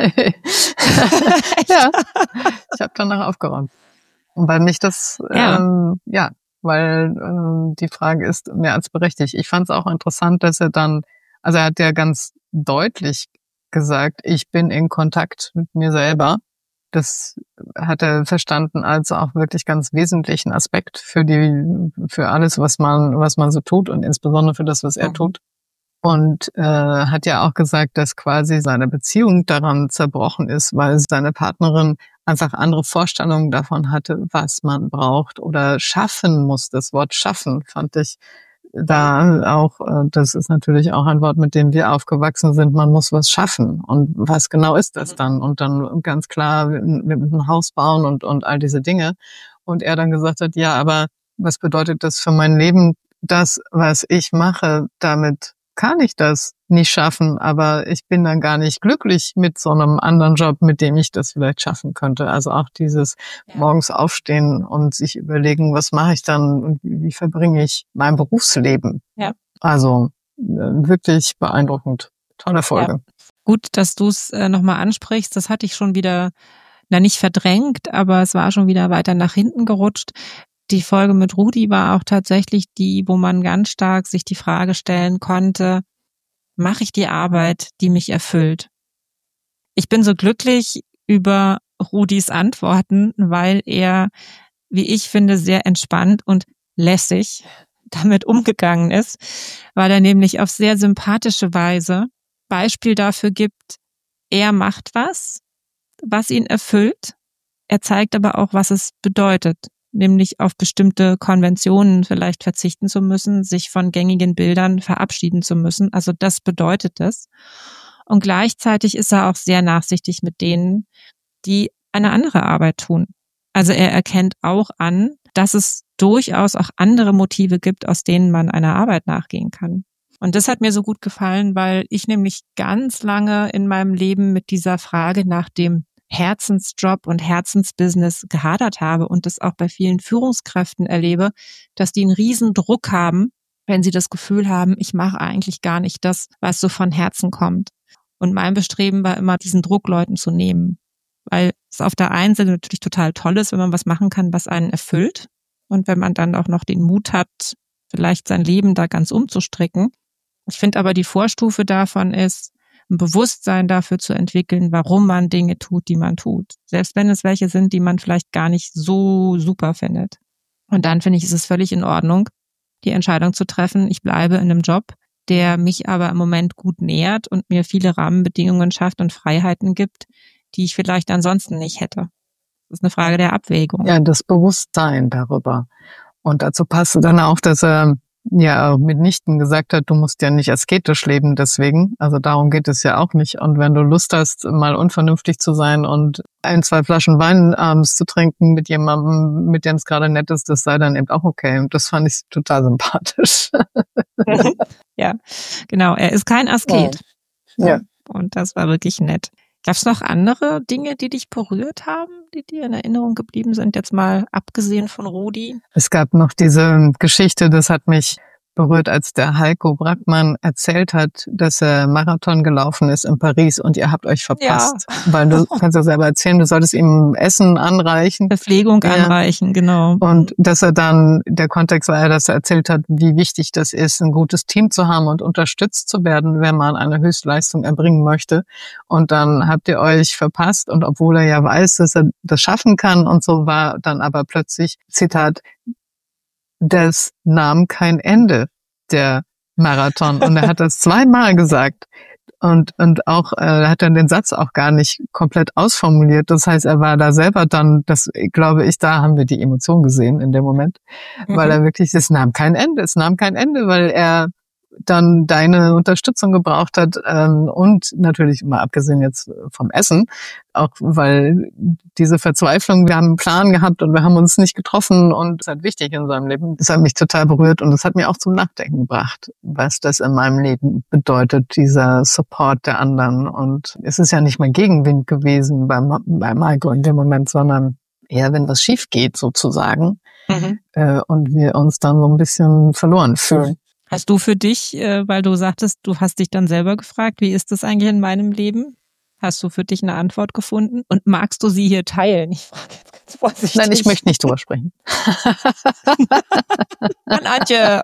ich habe danach aufgeräumt. Und weil mich das, weil die Frage ist mehr als berechtigt. Ich fand es auch interessant, dass er dann, also er hat ja ganz deutlich gesagt, ich bin in Kontakt mit mir selber. Das hat er verstanden als auch wirklich ganz wesentlichen Aspekt für alles, was man so tut und insbesondere für das, was er tut. Und hat ja auch gesagt, dass quasi seine Beziehung daran zerbrochen ist, weil seine Partnerin einfach andere Vorstellungen davon hatte, was man braucht oder schaffen muss. Das Wort schaffen fand ich da auch, das ist natürlich auch ein Wort, mit dem wir aufgewachsen sind, man muss was schaffen. Und was genau ist das dann? Und dann ganz klar mit einem Haus bauen und all diese Dinge. Und er dann gesagt hat, ja, aber was bedeutet das für mein Leben? Das, was ich mache, damit kann ich das nicht schaffen, aber ich bin dann gar nicht glücklich mit so einem anderen Job, mit dem ich das vielleicht schaffen könnte. Also auch dieses morgens aufstehen und sich überlegen, was mache ich dann und wie verbringe ich mein Berufsleben. Ja. Also wirklich beeindruckend. Tolle Folge. Ja. Gut, dass du es nochmal ansprichst. Das hatte ich schon wieder, nicht verdrängt, aber es war schon wieder weiter nach hinten gerutscht. Die Folge mit Rudi war auch tatsächlich die, wo man ganz stark sich die Frage stellen konnte, mache ich die Arbeit, die mich erfüllt? Ich bin so glücklich über Rudis Antworten, weil er, wie ich finde, sehr entspannt und lässig damit umgegangen ist, weil er nämlich auf sehr sympathische Weise Beispiel dafür gibt, er macht was ihn erfüllt. Er zeigt aber auch, was es bedeutet, nämlich auf bestimmte Konventionen vielleicht verzichten zu müssen, sich von gängigen Bildern verabschieden zu müssen. Also das bedeutet es. Und gleichzeitig ist er auch sehr nachsichtig mit denen, die eine andere Arbeit tun. Also er erkennt auch an, dass es durchaus auch andere Motive gibt, aus denen man einer Arbeit nachgehen kann. Und das hat mir so gut gefallen, weil ich nämlich ganz lange in meinem Leben mit dieser Frage nach dem Herzensjob und Herzensbusiness gehadert habe und das auch bei vielen Führungskräften erlebe, dass die einen riesen Druck haben, wenn sie das Gefühl haben, ich mache eigentlich gar nicht das, was so von Herzen kommt. Und mein Bestreben war immer, diesen Druck Leuten zu nehmen, weil es auf der einen Seite natürlich total toll ist, wenn man was machen kann, was einen erfüllt und wenn man dann auch noch den Mut hat, vielleicht sein Leben da ganz umzustricken. Ich finde aber, die Vorstufe davon ist, ein Bewusstsein dafür zu entwickeln, warum man Dinge tut, die man tut. Selbst wenn es welche sind, die man vielleicht gar nicht so super findet. Und dann finde ich, ist es völlig in Ordnung, die Entscheidung zu treffen, ich bleibe in einem Job, der mich aber im Moment gut nährt und mir viele Rahmenbedingungen schafft und Freiheiten gibt, die ich vielleicht ansonsten nicht hätte. Das ist eine Frage der Abwägung. Ja, das Bewusstsein darüber. Und dazu passt dann auch, dass er mitnichten gesagt hat, du musst ja nicht asketisch leben deswegen. Also darum geht es ja auch nicht. Und wenn du Lust hast, mal unvernünftig zu sein und 1-2 Flaschen Wein abends zu trinken mit jemandem, mit dem es gerade nett ist, das sei dann eben auch okay. Und das fand ich total sympathisch. Ja, genau. Er ist kein Asket. Ja. Und das war wirklich nett. Gab es noch andere Dinge, die dich berührt haben, die dir in Erinnerung geblieben sind, jetzt mal abgesehen von Rudi? Es gab noch diese Geschichte, das hat mich berührt, als der Heiko Brackmann erzählt hat, dass er Marathon gelaufen ist in Paris und ihr habt euch verpasst. Ja. Weil du kannst ja selber erzählen, du solltest ihm Essen anreichen. Verpflegung anreichen, genau. Und dass er dann, der Kontext war ja, dass er erzählt hat, wie wichtig das ist, ein gutes Team zu haben und unterstützt zu werden, wenn man eine Höchstleistung erbringen möchte. Und dann habt ihr euch verpasst und obwohl er ja weiß, dass er das schaffen kann und so, war dann aber plötzlich, Zitat, das nahm kein Ende, der Marathon. Und er hat das 2-mal gesagt. Und auch, er hat dann den Satz auch gar nicht komplett ausformuliert. Das heißt, er war da selber dann, das glaube ich, da haben wir die Emotion gesehen in dem Moment. Weil er wirklich, es nahm kein Ende, weil er dann deine Unterstützung gebraucht hat und natürlich mal abgesehen jetzt vom Essen, auch weil diese Verzweiflung, wir haben einen Plan gehabt und wir haben uns nicht getroffen und das ist halt wichtig in seinem Leben. Das hat mich total berührt und das hat mir auch zum Nachdenken gebracht, was das in meinem Leben bedeutet, dieser Support der anderen. Und es ist ja nicht mal Gegenwind gewesen bei Maiko in dem Moment, sondern eher, wenn was schief geht sozusagen und wir uns dann so ein bisschen verloren fühlen. Hast du für dich, weil du sagtest, du hast dich dann selber gefragt, wie ist das eigentlich in meinem Leben? Hast du für dich eine Antwort gefunden? Und magst du sie hier teilen? Ich frage jetzt ganz vorsichtig. Nein, ich möchte nicht drüber sprechen. An Antje.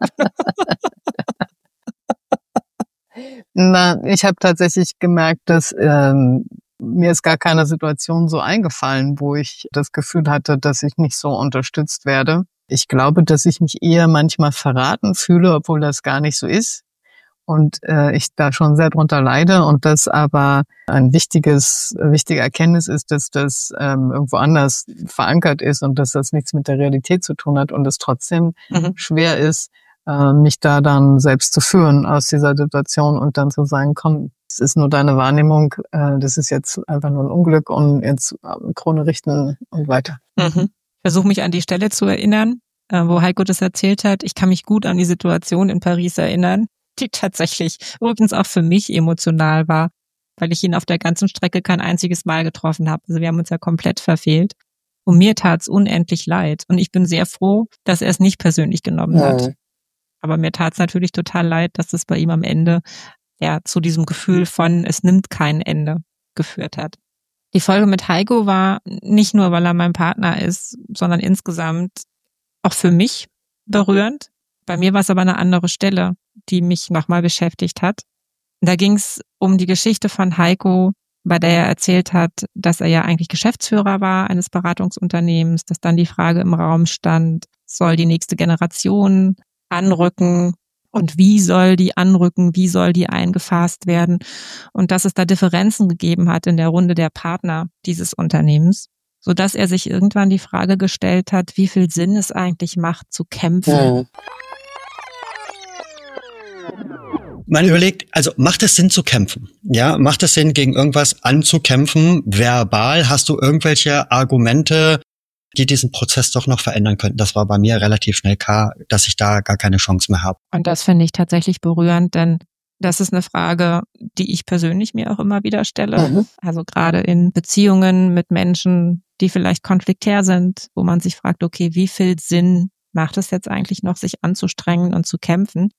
Na, ich habe tatsächlich gemerkt, dass mir ist gar keine Situation so eingefallen, wo ich das Gefühl hatte, dass ich nicht so unterstützt werde. Ich glaube, dass ich mich eher manchmal verraten fühle, obwohl das gar nicht so ist. Und ich da schon sehr drunter leide und das aber ein wichtige Erkenntnis ist, dass das irgendwo anders verankert ist und dass das nichts mit der Realität zu tun hat und es trotzdem schwer ist, mich da dann selbst zu führen aus dieser Situation und dann zu sagen, komm, es ist nur deine Wahrnehmung, das ist jetzt einfach nur ein Unglück und jetzt Krone richten und weiter. Ich versuche mich an die Stelle zu erinnern, wo Heiko das erzählt hat. Ich kann mich gut an die Situation in Paris erinnern, die tatsächlich übrigens auch für mich emotional war, weil ich ihn auf der ganzen Strecke kein einziges Mal getroffen habe. Also wir haben uns ja komplett verfehlt. Und mir tat's unendlich leid. Und ich bin sehr froh, dass er es nicht persönlich genommen hat. Aber mir tat's natürlich total leid, dass es bei ihm am Ende ja zu diesem Gefühl von es nimmt kein Ende geführt hat. Die Folge mit Heiko war nicht nur, weil er mein Partner ist, sondern insgesamt auch für mich berührend. Bei mir war es aber eine andere Stelle, die mich nochmal beschäftigt hat. Da ging es um die Geschichte von Heiko, bei der er erzählt hat, dass er ja eigentlich Geschäftsführer war eines Beratungsunternehmens, dass dann die Frage im Raum stand, soll die nächste Generation anrücken und wie soll die anrücken, wie soll die eingefasst werden und dass es da Differenzen gegeben hat in der Runde der Partner dieses Unternehmens, sodass er sich irgendwann die Frage gestellt hat, wie viel Sinn es eigentlich macht, zu kämpfen. Man überlegt, also macht es Sinn zu kämpfen? Ja, macht es Sinn, gegen irgendwas anzukämpfen? Verbal, hast du irgendwelche Argumente, die diesen Prozess doch noch verändern könnten? Das war bei mir relativ schnell klar, dass ich da gar keine Chance mehr habe. Und das finde ich tatsächlich berührend, denn das ist eine Frage, die ich persönlich mir auch immer wieder stelle. Also gerade in Beziehungen mit Menschen, die vielleicht konfliktär sind, wo man sich fragt, okay, wie viel Sinn macht es jetzt eigentlich noch, sich anzustrengen und zu kämpfen?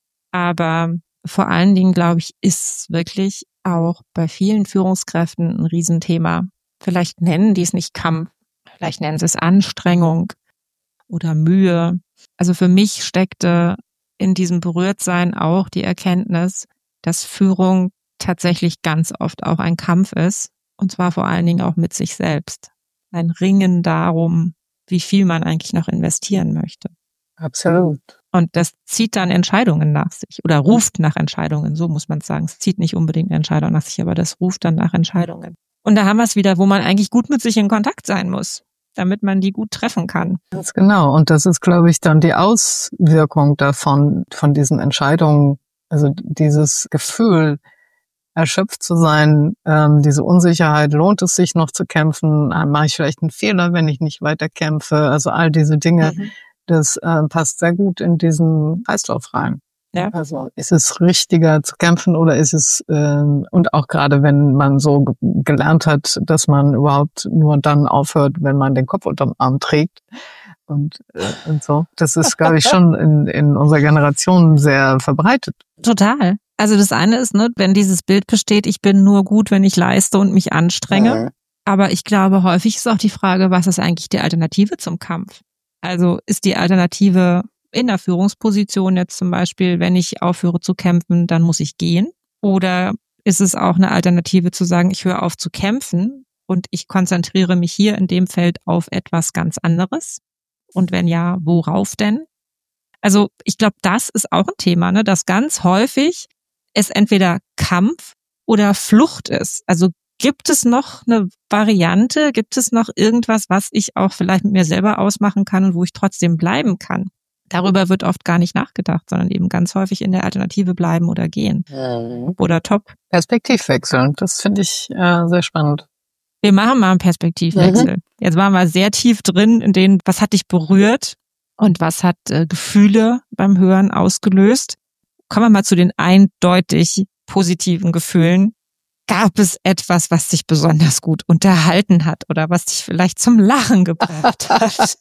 Aber vor allen Dingen, glaube ich, ist wirklich auch bei vielen Führungskräften ein Riesenthema. Vielleicht nennen die es nicht Kampf, vielleicht nennen sie es Anstrengung oder Mühe. Also für mich steckte in diesem Berührtsein auch die Erkenntnis, dass Führung tatsächlich ganz oft auch ein Kampf ist, und zwar vor allen Dingen auch mit sich selbst. Ein Ringen darum, wie viel man eigentlich noch investieren möchte. Absolut. Und das zieht dann Entscheidungen nach sich oder ruft nach Entscheidungen, so muss man sagen. Es zieht nicht unbedingt eine Entscheidung nach sich, aber das ruft dann nach Entscheidungen. Und da haben wir es wieder, wo man eigentlich gut mit sich in Kontakt sein muss, damit man die gut treffen kann. Ganz genau. Und das ist, glaube ich, dann die Auswirkung davon, von diesen Entscheidungen, also dieses Gefühl, erschöpft zu sein, diese Unsicherheit, lohnt es sich noch zu kämpfen, mache ich vielleicht einen Fehler, wenn ich nicht weiter kämpfe, also all diese Dinge. Das passt sehr gut in diesen Kreislauf rein. Ja. Also ist es richtiger zu kämpfen oder ist es, und auch gerade wenn man so gelernt hat, dass man überhaupt nur dann aufhört, wenn man den Kopf unterm Arm trägt und so. Das ist, glaube ich, schon in unserer Generation sehr verbreitet. Total. Also das eine ist, ne, wenn dieses Bild besteht, ich bin nur gut, wenn ich leiste und mich anstrenge. Aber ich glaube, häufig ist auch die Frage, was ist eigentlich die Alternative zum Kampf? Also ist die Alternative in der Führungsposition jetzt zum Beispiel, wenn ich aufhöre zu kämpfen, dann muss ich gehen? Oder ist es auch eine Alternative zu sagen, ich höre auf zu kämpfen und ich konzentriere mich hier in dem Feld auf etwas ganz anderes? Und wenn ja, worauf denn? Also ich glaube, das ist auch ein Thema, ne, dass ganz häufig es entweder Kampf oder Flucht ist. Also gibt es noch eine Variante? Gibt es noch irgendwas, was ich auch vielleicht mit mir selber ausmachen kann und wo ich trotzdem bleiben kann? Darüber wird oft gar nicht nachgedacht, sondern eben ganz häufig in der Alternative bleiben oder gehen. Oder top. Perspektivwechseln, das finde ich sehr spannend. Wir machen mal einen Perspektivwechsel. Jetzt waren wir sehr tief drin in den, was hat dich berührt und was hat Gefühle beim Hören ausgelöst. Kommen wir mal zu den eindeutig positiven Gefühlen. Gab es etwas, was dich besonders gut unterhalten hat oder was dich vielleicht zum Lachen gebracht hat?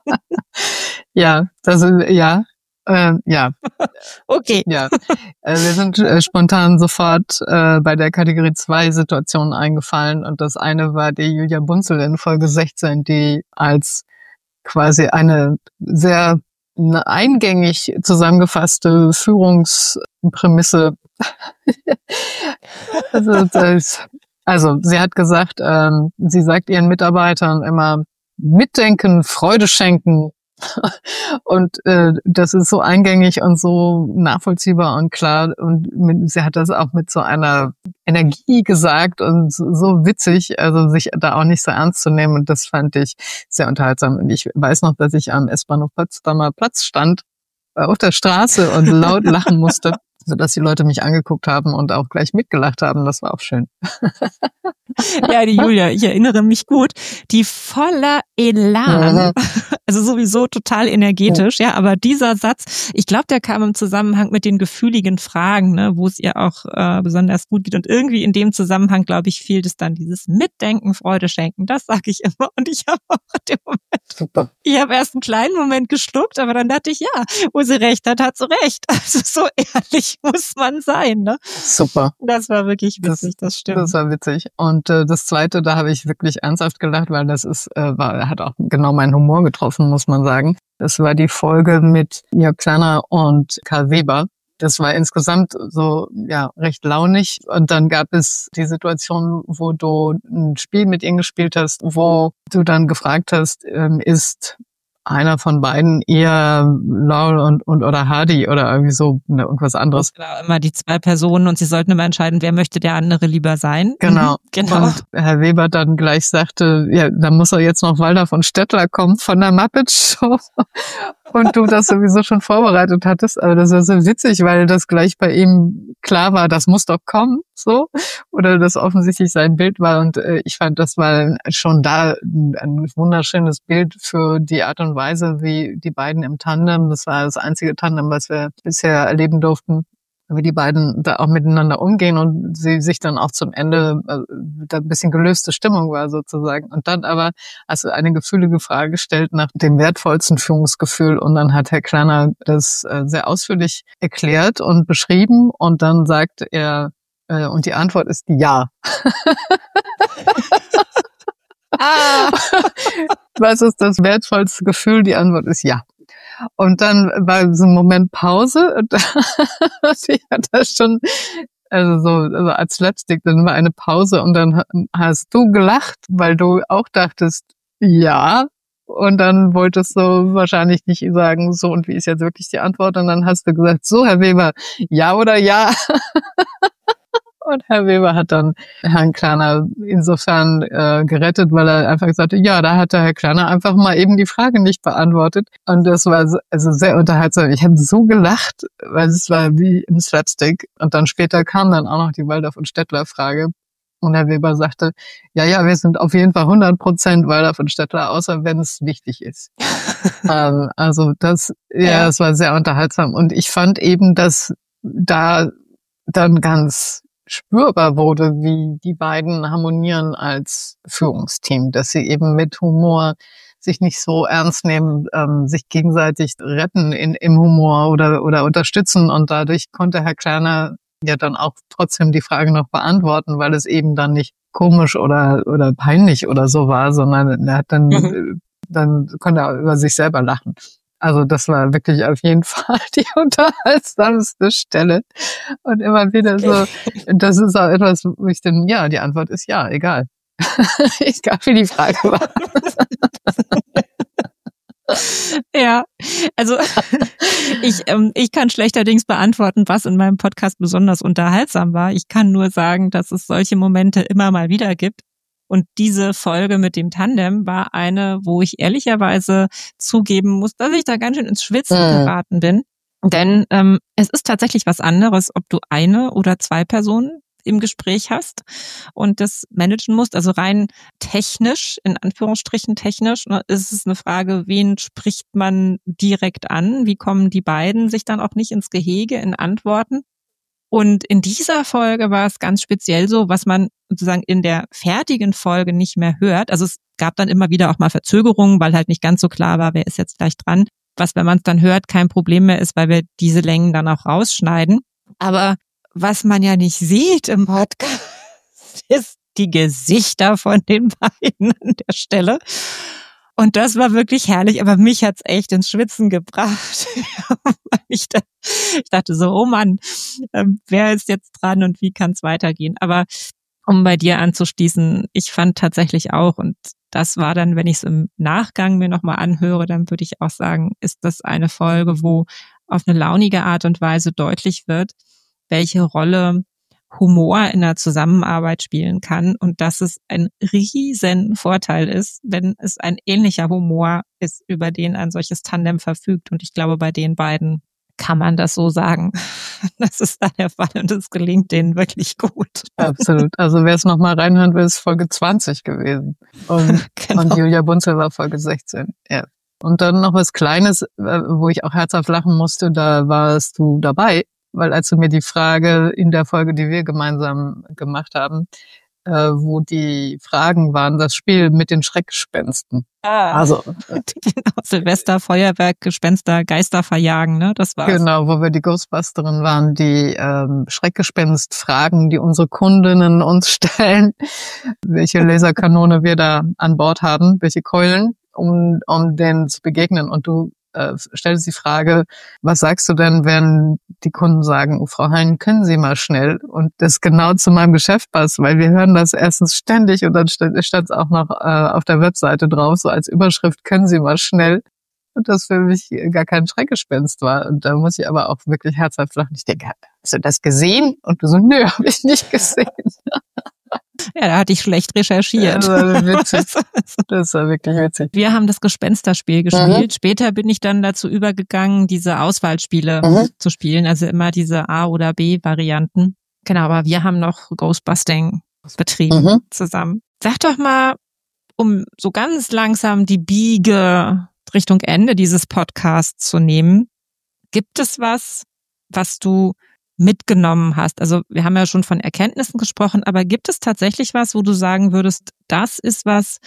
Ja, ja. Okay. Ja, wir sind spontan sofort bei der Kategorie 2 Situationen eingefallen und das eine war die Julia Bunzel in Folge 16, die als quasi eine sehr eingängig zusammengefasste Führungsprämisse also sie hat gesagt, sie sagt ihren Mitarbeitern immer mitdenken, Freude schenken und das ist so eingängig und so nachvollziehbar und klar und sie hat das auch mit so einer Energie gesagt und so witzig, also sich da auch nicht so ernst zu nehmen und das fand ich sehr unterhaltsam und ich weiß noch, dass ich am S-Bahnhof Potsdamer Platz stand auf der Straße und laut lachen musste, sodass die Leute mich angeguckt haben und auch gleich mitgelacht haben. Das war auch schön. Ja, die Julia, ich erinnere mich gut, die voller Elan, also sowieso total energetisch, ja, aber dieser Satz, ich glaube, der kam im Zusammenhang mit den gefühligen Fragen, ne, wo es ihr auch besonders gut geht und irgendwie in dem Zusammenhang, glaube ich, fehlt es dann dieses Mitdenken, Freude schenken, das sage ich immer und ich habe auch in dem Moment, super. Ich habe erst einen kleinen Moment geschluckt, aber dann dachte ich, ja, wo sie recht hat, hat sie recht, also so ehrlich muss man sein, ne? Super. Das war wirklich witzig, das stimmt. Das war witzig und das Zweite, da habe ich wirklich ernsthaft gelacht, weil das hat auch genau meinen Humor getroffen, muss man sagen. Das war die Folge mit Jörg Klenner und Karl Weber. Das war insgesamt so, ja, recht launig. Und dann gab es die Situation, wo du ein Spiel mit ihnen gespielt hast, wo du dann gefragt hast, ist einer von beiden eher Laurel und oder Hardy oder irgendwie so, ne, irgendwas anderes. Genau, immer die zwei Personen und sie sollten immer entscheiden, wer möchte der andere lieber sein. Genau. Genau. Und Herr Weber dann gleich sagte, ja, da muss er jetzt noch Waldorf und Stettler kommen von der Muppet Show. Und du das sowieso schon vorbereitet hattest. Aber das war so witzig, weil das gleich bei ihm klar war, das muss doch kommen, so. Oder das offensichtlich sein Bild war. Und ich fand, das war schon da ein wunderschönes Bild für die Art und Weise, wie die beiden im Tandem, das war das einzige Tandem, was wir bisher erleben durften, wie die beiden da auch miteinander umgehen und sie sich dann auch zum Ende da ein bisschen gelöste Stimmung war sozusagen. Und dann aber hast du eine gefühlige Frage gestellt nach dem wertvollsten Führungsgefühl und dann hat Herr Klenner das sehr ausführlich erklärt und beschrieben und dann sagt er, und die Antwort ist ja. Was ist das wertvollste Gefühl? Die Antwort ist ja. Und dann war so ein Moment Pause und ich hatte das schon, also als Slapstick, dann war eine Pause und dann hast du gelacht, weil du auch dachtest, ja. Und dann wolltest du wahrscheinlich nicht sagen, so und wie ist jetzt wirklich die Antwort? Und dann hast du gesagt, so Herr Weber, ja oder ja? Und Herr Weber hat dann Herrn Klenner insofern gerettet, weil er einfach gesagt hat, ja, da hat der Herr Klenner einfach mal eben die Frage nicht beantwortet. Und das war also sehr unterhaltsam. Ich habe so gelacht, weil es war wie im Slapstick. Und dann später kam dann auch noch die Waldorf- und Stettler-Frage. Und Herr Weber sagte, ja, wir sind auf jeden Fall 100% Waldorf und Stettler, außer wenn es wichtig ist. Also das war sehr unterhaltsam. Und ich fand eben, dass da dann ganz spürbar wurde, wie die beiden harmonieren als Führungsteam, dass sie eben mit Humor sich nicht so ernst nehmen, sich gegenseitig retten im Humor oder unterstützen und dadurch konnte Herr Klenner ja dann auch trotzdem die Frage noch beantworten, weil es eben dann nicht komisch oder peinlich oder so war, sondern er hat dann konnte er über sich selber lachen. Also das war wirklich auf jeden Fall die unterhaltsamste Stelle. Und immer wieder so, das ist auch etwas, wo ich dann, ja, die Antwort ist ja, egal. Egal, wie die Frage war. Ja, also ich kann schlechterdings beantworten, was in meinem Podcast besonders unterhaltsam war. Ich kann nur sagen, dass es solche Momente immer mal wieder gibt. Und diese Folge mit dem Tandem war eine, wo ich ehrlicherweise zugeben muss, dass ich da ganz schön ins Schwitzen geraten bin. Denn es ist tatsächlich was anderes, ob du eine oder zwei Personen im Gespräch hast und das managen musst. Also rein technisch, in Anführungsstrichen technisch, ne, ist es eine Frage, wen spricht man direkt an? Wie kommen die beiden sich dann auch nicht ins Gehege in Antworten? Und in dieser Folge war es ganz speziell so, was man sozusagen in der fertigen Folge nicht mehr hört. Also es gab dann immer wieder auch mal Verzögerungen, weil halt nicht ganz so klar war, wer ist jetzt gleich dran. Was, wenn man es dann hört, kein Problem mehr ist, weil wir diese Längen dann auch rausschneiden. Aber was man ja nicht sieht im Podcast, ist die Gesichter von den beiden an der Stelle. Und das war wirklich herrlich, aber mich hat's echt ins Schwitzen gebracht. Ich dachte so, oh Mann, wer ist jetzt dran und wie kann's weitergehen? Aber um bei dir anzuschließen, ich fand tatsächlich auch, und das war dann, wenn ich es im Nachgang mir nochmal anhöre, dann würde ich auch sagen, ist das eine Folge, wo auf eine launige Art und Weise deutlich wird, welche Rolle Humor in der Zusammenarbeit spielen kann und dass es ein riesen Vorteil ist, wenn es ein ähnlicher Humor ist, über den ein solches Tandem verfügt. Und ich glaube, bei den beiden kann man das so sagen. Das ist da der Fall und es gelingt denen wirklich gut. Absolut. Also wer es nochmal reinhören will, ist Folge 20 gewesen. Und Julia Bunzel war Folge 16. Ja. Und dann noch was Kleines, wo ich auch herzhaft lachen musste, da warst du dabei, weil als du mir die Frage in der Folge, die wir gemeinsam gemacht haben, wo die Fragen waren, das Spiel mit den Schreckgespensten. Also genau, Silvester, Feuerwerk, Gespenster, Geister verjagen, ne? Das war's. Genau, wo wir die Ghostbusterin waren, die Schreckgespenst-Fragen, die unsere Kundinnen uns stellen, welche Laserkanone wir da an Bord haben, welche Keulen, um denen zu begegnen. Und du stellst die Frage, was sagst du denn, wenn die Kunden sagen, oh, Frau Hein, können Sie mal schnell? Und das genau zu meinem Geschäft passt, weil wir hören das erstens ständig und dann stand es auch noch auf der Webseite drauf, so als Überschrift, können Sie mal schnell? Und das für mich gar kein Schreckgespenst war. Und da muss ich aber auch wirklich herzhaft lachen. Ich denke, hast du das gesehen? Und du so, nö, habe ich nicht gesehen. Ja, da hatte ich schlecht recherchiert. Das war witzig. Das war wirklich witzig. Wir haben das Gespensterspiel gespielt. Später bin ich dann dazu übergegangen, diese Auswahlspiele zu spielen, also immer diese A- oder B-Varianten. Genau, aber wir haben noch Ghostbusting betrieben zusammen. Sag doch mal, um so ganz langsam die Biege Richtung Ende dieses Podcasts zu nehmen, gibt es was du mitgenommen hast? Also wir haben ja schon von Erkenntnissen gesprochen, aber gibt es tatsächlich was, wo du sagen würdest, das ist was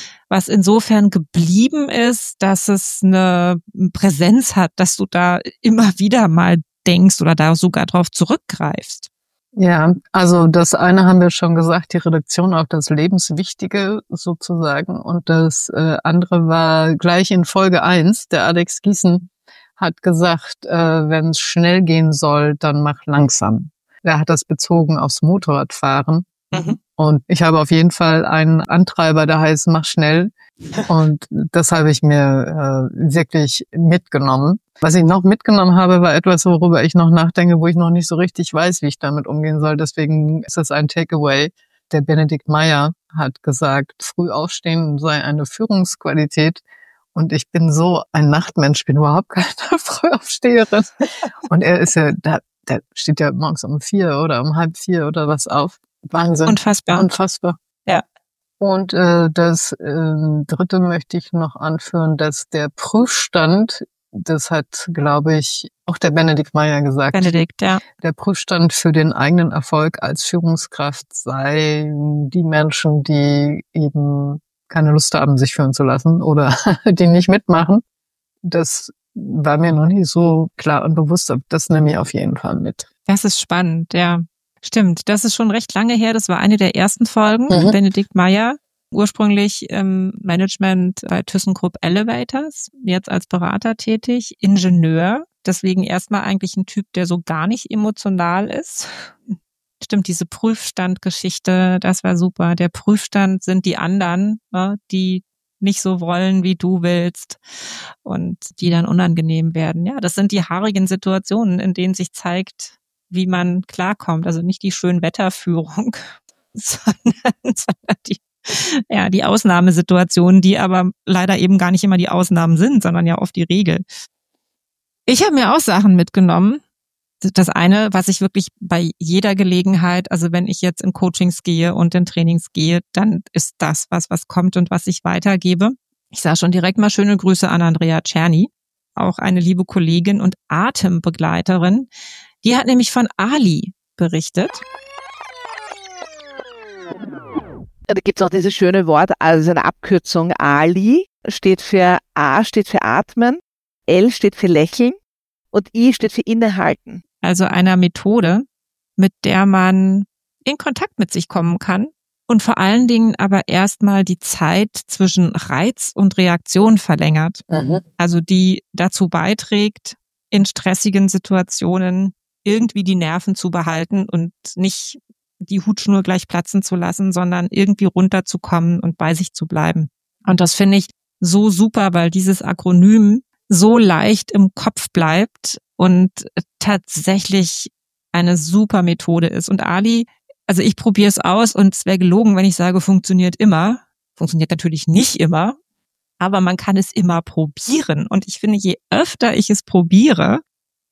insofern geblieben ist, dass es eine Präsenz hat, dass du da immer wieder mal denkst oder da sogar drauf zurückgreifst? Ja, also das eine haben wir schon gesagt, die Reduktion auf das Lebenswichtige sozusagen. Und das andere war gleich in Folge 1, der Alex Gießen hat gesagt, wenn es schnell gehen soll, dann mach langsam. Er hat das bezogen aufs Motorradfahren. Und ich habe auf jeden Fall einen Antreiber, der heißt, mach schnell. Und das habe ich mir wirklich mitgenommen. Was ich noch mitgenommen habe, war etwas, worüber ich noch nachdenke, wo ich noch nicht so richtig weiß, wie ich damit umgehen soll. Deswegen ist es ein Takeaway. Der Benedikt Meyer hat gesagt, früh aufstehen sei eine Führungsqualität. Und ich bin so ein Nachtmensch, bin überhaupt keine Frühaufsteherin. Und er ist ja, der steht ja morgens um 4 oder um 3:30 oder was auf. Wahnsinn. Unfassbar. Ja. Und das Dritte möchte ich noch anführen, dass der Prüfstand, das hat, glaube ich, auch der Benedikt Meyer gesagt. Benedikt, ja. Der Prüfstand für den eigenen Erfolg als Führungskraft sei die Menschen, die eben keine Lust haben, sich führen zu lassen oder die nicht mitmachen. Das war mir noch nie so klar und bewusst, aber das nehme ich auf jeden Fall mit. Das ist spannend, ja. Stimmt, das ist schon recht lange her. Das war eine der ersten Folgen. Benedikt Meyer, ursprünglich im Management bei ThyssenKrupp Elevators, jetzt als Berater tätig, Ingenieur. Deswegen erstmal eigentlich ein Typ, der so gar nicht emotional ist. Stimmt, diese Prüfstandgeschichte, das war super. Der Prüfstand sind die anderen, die nicht so wollen, wie du willst und die dann unangenehm werden. Ja, das sind die haarigen Situationen, in denen sich zeigt, wie man klarkommt. Also nicht die Schönwetterführung, sondern die Ausnahmesituationen, die aber leider eben gar nicht immer die Ausnahmen sind, sondern ja oft die Regel. Ich habe mir auch Sachen mitgenommen. Das eine, was ich wirklich bei jeder Gelegenheit, also wenn ich jetzt in Coachings gehe und in Trainings gehe, dann ist das was kommt und was ich weitergebe. Ich sage schon direkt mal schöne Grüße an Andrea Czerny, auch eine liebe Kollegin und Atembegleiterin. Die hat nämlich von Ali berichtet. Da gibt es auch dieses schöne Wort, also eine Abkürzung Ali, steht für A, steht für Atmen, L steht für Lächeln und I steht für Innehalten. Also einer Methode, mit der man in Kontakt mit sich kommen kann und vor allen Dingen aber erstmal die Zeit zwischen Reiz und Reaktion verlängert. Also die dazu beiträgt, in stressigen Situationen irgendwie die Nerven zu behalten und nicht die Hutschnur gleich platzen zu lassen, sondern irgendwie runterzukommen und bei sich zu bleiben. Und das finde ich so super, weil dieses Akronym so leicht im Kopf bleibt und tatsächlich eine super Methode ist. Und Ali, also ich probiere es aus und es wäre gelogen, wenn ich sage, funktioniert immer. Funktioniert natürlich nicht immer, aber man kann es immer probieren. Und ich finde, je öfter ich es probiere,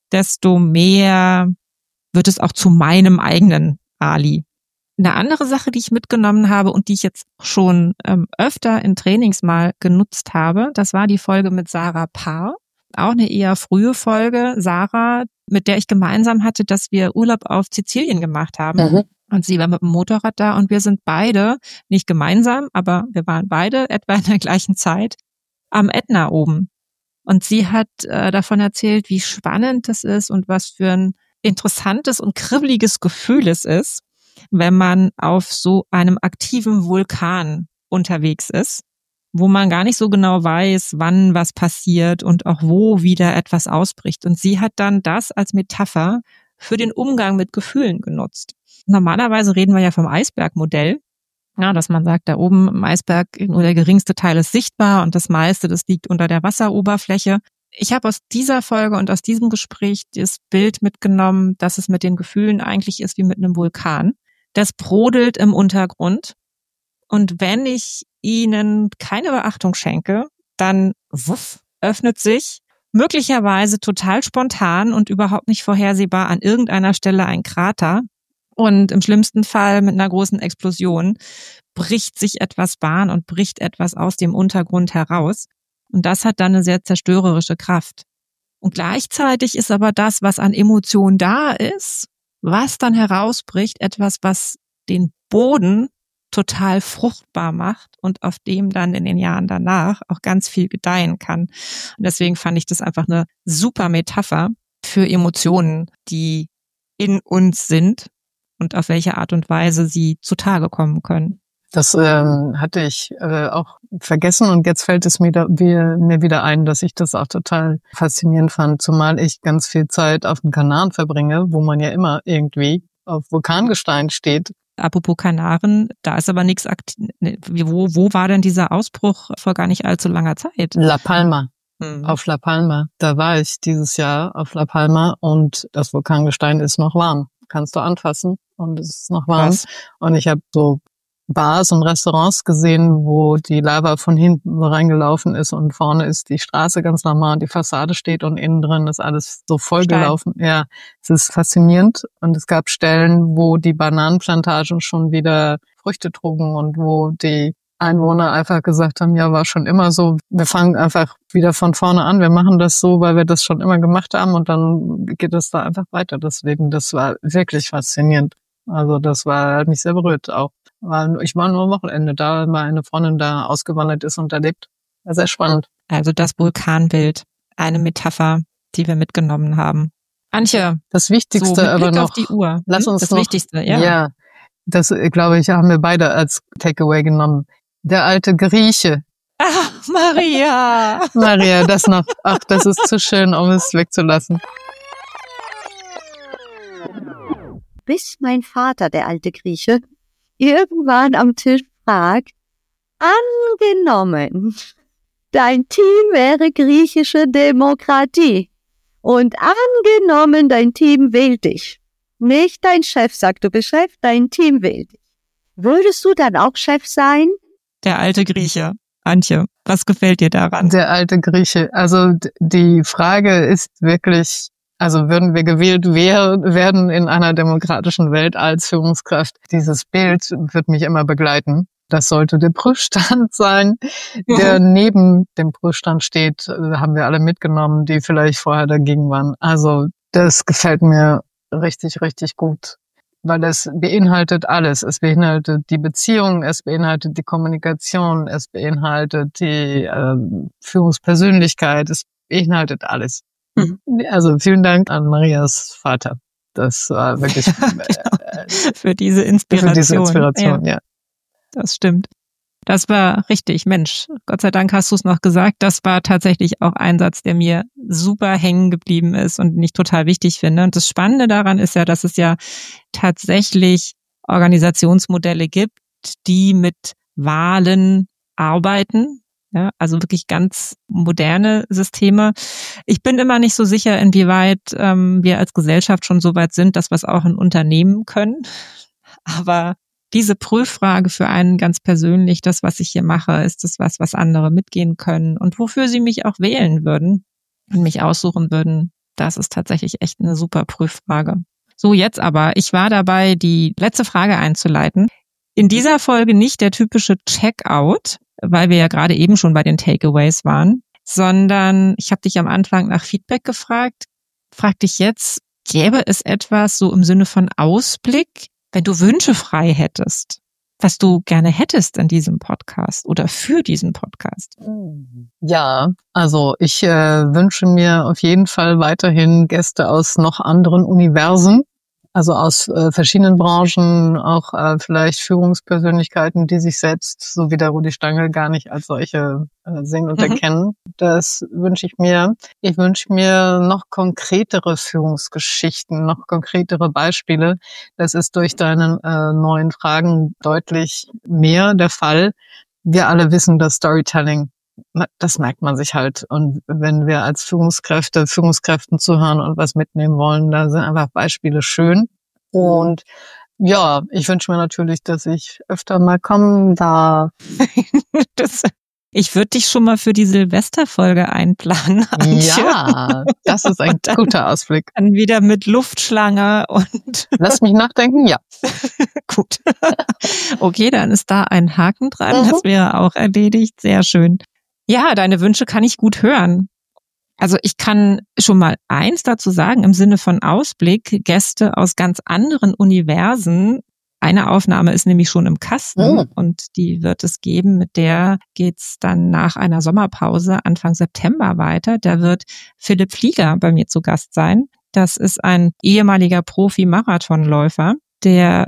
desto mehr wird es auch zu meinem eigenen Ali. Eine andere Sache, die ich mitgenommen habe und die ich jetzt schon öfter in Trainings mal genutzt habe, das war die Folge mit Sarah Paar. Auch eine eher frühe Folge. Sarah, mit der ich gemeinsam hatte, dass wir Urlaub auf Sizilien gemacht haben. Mhm. Und sie war mit dem Motorrad da und wir sind beide, nicht gemeinsam, aber wir waren beide etwa in der gleichen Zeit am Ätna oben. Und sie hat davon erzählt, wie spannend das ist und was für ein interessantes und kribbeliges Gefühl es ist, wenn man auf so einem aktiven Vulkan unterwegs ist, wo man gar nicht so genau weiß, wann was passiert und auch wo wieder etwas ausbricht. Und sie hat dann das als Metapher für den Umgang mit Gefühlen genutzt. Normalerweise reden wir ja vom Eisbergmodell, ja, dass man sagt, da oben im Eisberg nur der geringste Teil ist sichtbar und das meiste, das liegt unter der Wasseroberfläche. Ich habe aus dieser Folge und aus diesem Gespräch das Bild mitgenommen, dass es mit den Gefühlen eigentlich ist wie mit einem Vulkan. Das brodelt im Untergrund. Und wenn ich ihnen keine Beachtung schenke, dann wuff, öffnet sich möglicherweise total spontan und überhaupt nicht vorhersehbar an irgendeiner Stelle ein Krater. Und im schlimmsten Fall mit einer großen Explosion bricht sich etwas Bahn und bricht etwas aus dem Untergrund heraus. Und das hat dann eine sehr zerstörerische Kraft. Und gleichzeitig ist aber das, was an Emotion da ist, was dann herausbricht, etwas, was den Boden total fruchtbar macht und auf dem dann in den Jahren danach auch ganz viel gedeihen kann. Und deswegen fand ich das einfach eine super Metapher für Emotionen, die in uns sind und auf welche Art und Weise sie zutage kommen können. Das hatte ich auch vergessen und jetzt fällt es mir wieder ein, dass ich das auch total faszinierend fand, zumal ich ganz viel Zeit auf den Kanaren verbringe, wo man ja immer irgendwie auf Vulkangestein steht. Apropos Kanaren, da ist aber nichts aktiv. Wo war denn dieser Ausbruch vor gar nicht allzu langer Zeit? La Palma. Auf La Palma. Da war ich dieses Jahr auf La Palma und das Vulkangestein ist noch warm. Kannst du anfassen und es ist noch warm. Was? Und ich habe so Bars und Restaurants gesehen, wo die Lava von hinten reingelaufen ist und vorne ist die Straße ganz normal und die Fassade steht und innen drin ist alles so vollgelaufen. Ja, es ist faszinierend und es gab Stellen, wo die Bananenplantagen schon wieder Früchte trugen und wo die Einwohner einfach gesagt haben, ja, war schon immer so, wir fangen einfach wieder von vorne an, wir machen das so, weil wir das schon immer gemacht haben und dann geht es da einfach weiter. Deswegen, das war wirklich faszinierend. Also das hat mich sehr berührt auch. Ich war nur am Wochenende da, weil eine Freundin da ausgewandert ist und da lebt. War sehr spannend. Also das Vulkanbild, eine Metapher, die wir mitgenommen haben. Antje, das Wichtigste so mit aber Blick noch. Auf die Uhr. Lass uns das noch, Wichtigste, ja. Ja, das glaube ich haben wir beide als Takeaway genommen. Der alte Grieche. Ach, Maria. Maria, das noch. Ach, das ist zu schön, um es wegzulassen. Bis mein Vater, der alte Grieche, irgendwann am Tisch fragt, angenommen, dein Team wäre griechische Demokratie und angenommen, dein Team wählt dich. Nicht dein Chef sagt, du bist Chef, dein Team wählt dich. Würdest du dann auch Chef sein? Der alte Grieche. Antje, was gefällt dir daran? Der alte Grieche. Also die Frage ist wirklich, also würden wir gewählt werden in einer demokratischen Welt als Führungskraft? Dieses Bild wird mich immer begleiten. Das sollte der Prüfstand sein, der neben dem Prüfstand steht, haben wir alle mitgenommen, die vielleicht vorher dagegen waren. Also das gefällt mir richtig, richtig gut, weil es beinhaltet alles. Es beinhaltet die Beziehung, es beinhaltet die Kommunikation, es beinhaltet die Führungspersönlichkeit, es beinhaltet alles. Also vielen Dank an Marias Vater. Das war wirklich für diese Inspiration. Ja. Das stimmt. Das war richtig, Mensch. Gott sei Dank hast du es noch gesagt. Das war tatsächlich auch ein Satz, der mir super hängen geblieben ist und den ich total wichtig finde. Und das Spannende daran ist ja, dass es ja tatsächlich Organisationsmodelle gibt, die mit Wahlen arbeiten. Ja, also wirklich ganz moderne Systeme. Ich bin immer nicht so sicher, inwieweit wir als Gesellschaft schon so weit sind, dass wir es auch in Unternehmen können. Aber diese Prüffrage für einen ganz persönlich, das, was ich hier mache, ist das was andere mitgehen können und wofür sie mich auch wählen würden und mich aussuchen würden, Das ist tatsächlich echt eine super Prüffrage. So, jetzt aber. Ich war dabei, die letzte Frage einzuleiten. In dieser Folge nicht der typische Checkout, weil wir ja gerade eben schon bei den Takeaways waren, sondern ich habe dich am Anfang nach Feedback gefragt. Frag dich jetzt, gäbe es etwas so im Sinne von Ausblick, wenn du Wünsche frei hättest, was du gerne hättest in diesem Podcast oder für diesen Podcast? Ja, also ich wünsche mir auf jeden Fall weiterhin Gäste aus noch anderen Universen, also aus verschiedenen Branchen, auch vielleicht Führungspersönlichkeiten, die sich selbst, so wie der Rudi Stangl, gar nicht als solche sehen und erkennen. Das wünsche ich mir. Ich wünsche mir noch konkretere Führungsgeschichten, noch konkretere Beispiele. Das ist durch deine neuen Fragen deutlich mehr der Fall. Wir alle wissen, dass Storytelling, das merkt man sich halt. Und wenn wir als Führungskräften zuhören und was mitnehmen wollen, da sind einfach Beispiele schön. Und ja, ich wünsche mir natürlich, dass ich öfter mal kommen darf. Ich würde dich schon mal für die Silvesterfolge einplanen, Antje. Ja, das ist ein guter Ausblick. Dann wieder mit Luftschlange und... Lass mich nachdenken, ja. Gut. Okay, dann ist da ein Haken dran. Das wäre auch erledigt. Sehr schön. Ja, deine Wünsche kann ich gut hören. Also ich kann schon mal eins dazu sagen, im Sinne von Ausblick, Gäste aus ganz anderen Universen. Eine Aufnahme ist nämlich schon im Kasten und die wird es geben. Mit der geht's dann nach einer Sommerpause Anfang September weiter. Da wird Philipp Flieger bei mir zu Gast sein. Das ist ein ehemaliger Profi-Marathonläufer, der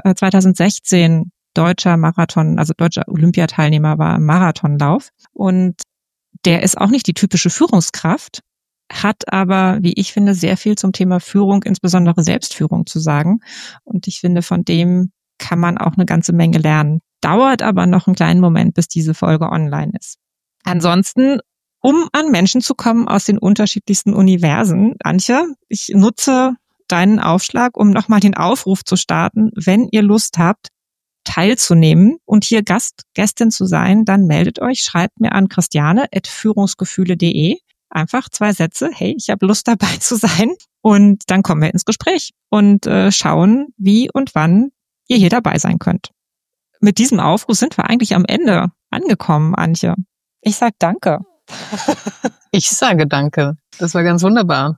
2016 deutscher Olympiateilnehmer war im Marathonlauf. Und der ist auch nicht die typische Führungskraft, hat aber, wie ich finde, sehr viel zum Thema Führung, insbesondere Selbstführung zu sagen. Und ich finde, von dem kann man auch eine ganze Menge lernen. Dauert aber noch einen kleinen Moment, bis diese Folge online ist. Ansonsten, um an Menschen zu kommen aus den unterschiedlichsten Universen, Antje, ich nutze deinen Aufschlag, um nochmal den Aufruf zu starten. Wenn ihr Lust habt, teilzunehmen und hier Gästin zu sein, dann meldet euch, schreibt mir an christiane@führungsgefühle.de. Einfach 2 Sätze, hey, ich habe Lust dabei zu sein, und dann kommen wir ins Gespräch und schauen, wie und wann ihr hier dabei sein könnt. Mit diesem Aufruf sind wir eigentlich am Ende angekommen, Antje. Ich sag danke. Ich sage danke. Das war ganz wunderbar.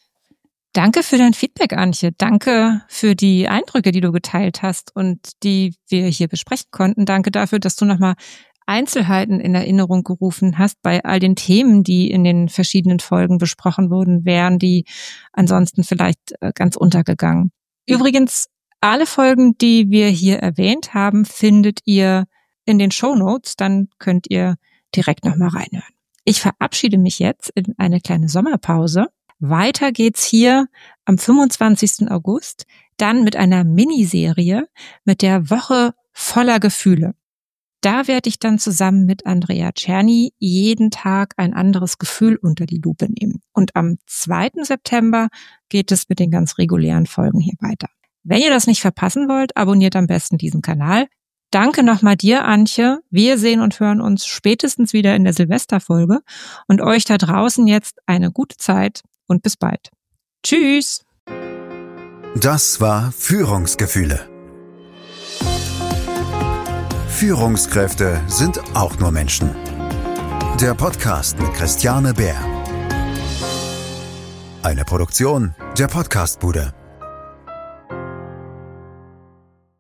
Danke für dein Feedback, Antje. Danke für die Eindrücke, die du geteilt hast und die wir hier besprechen konnten. Danke dafür, dass du nochmal Einzelheiten in Erinnerung gerufen hast bei all den Themen, die in den verschiedenen Folgen besprochen wurden, wären die ansonsten vielleicht ganz untergegangen. Übrigens, alle Folgen, die wir hier erwähnt haben, findet ihr in den Shownotes. Dann könnt ihr direkt nochmal reinhören. Ich verabschiede mich jetzt in eine kleine Sommerpause. Weiter geht's hier am 25. August, dann mit einer Miniserie mit der Woche voller Gefühle. Da werde ich dann zusammen mit Andrea Czerny jeden Tag ein anderes Gefühl unter die Lupe nehmen. Und am 2. September geht es mit den ganz regulären Folgen hier weiter. Wenn ihr das nicht verpassen wollt, abonniert am besten diesen Kanal. Danke nochmal dir, Antje. Wir sehen und hören uns spätestens wieder in der Silvesterfolge. Und euch da draußen jetzt eine gute Zeit und bis bald. Tschüss! Das war Führungsgefühle. Führungskräfte sind auch nur Menschen. Der Podcast mit Christiane Bär. Eine Produktion der Podcastbude.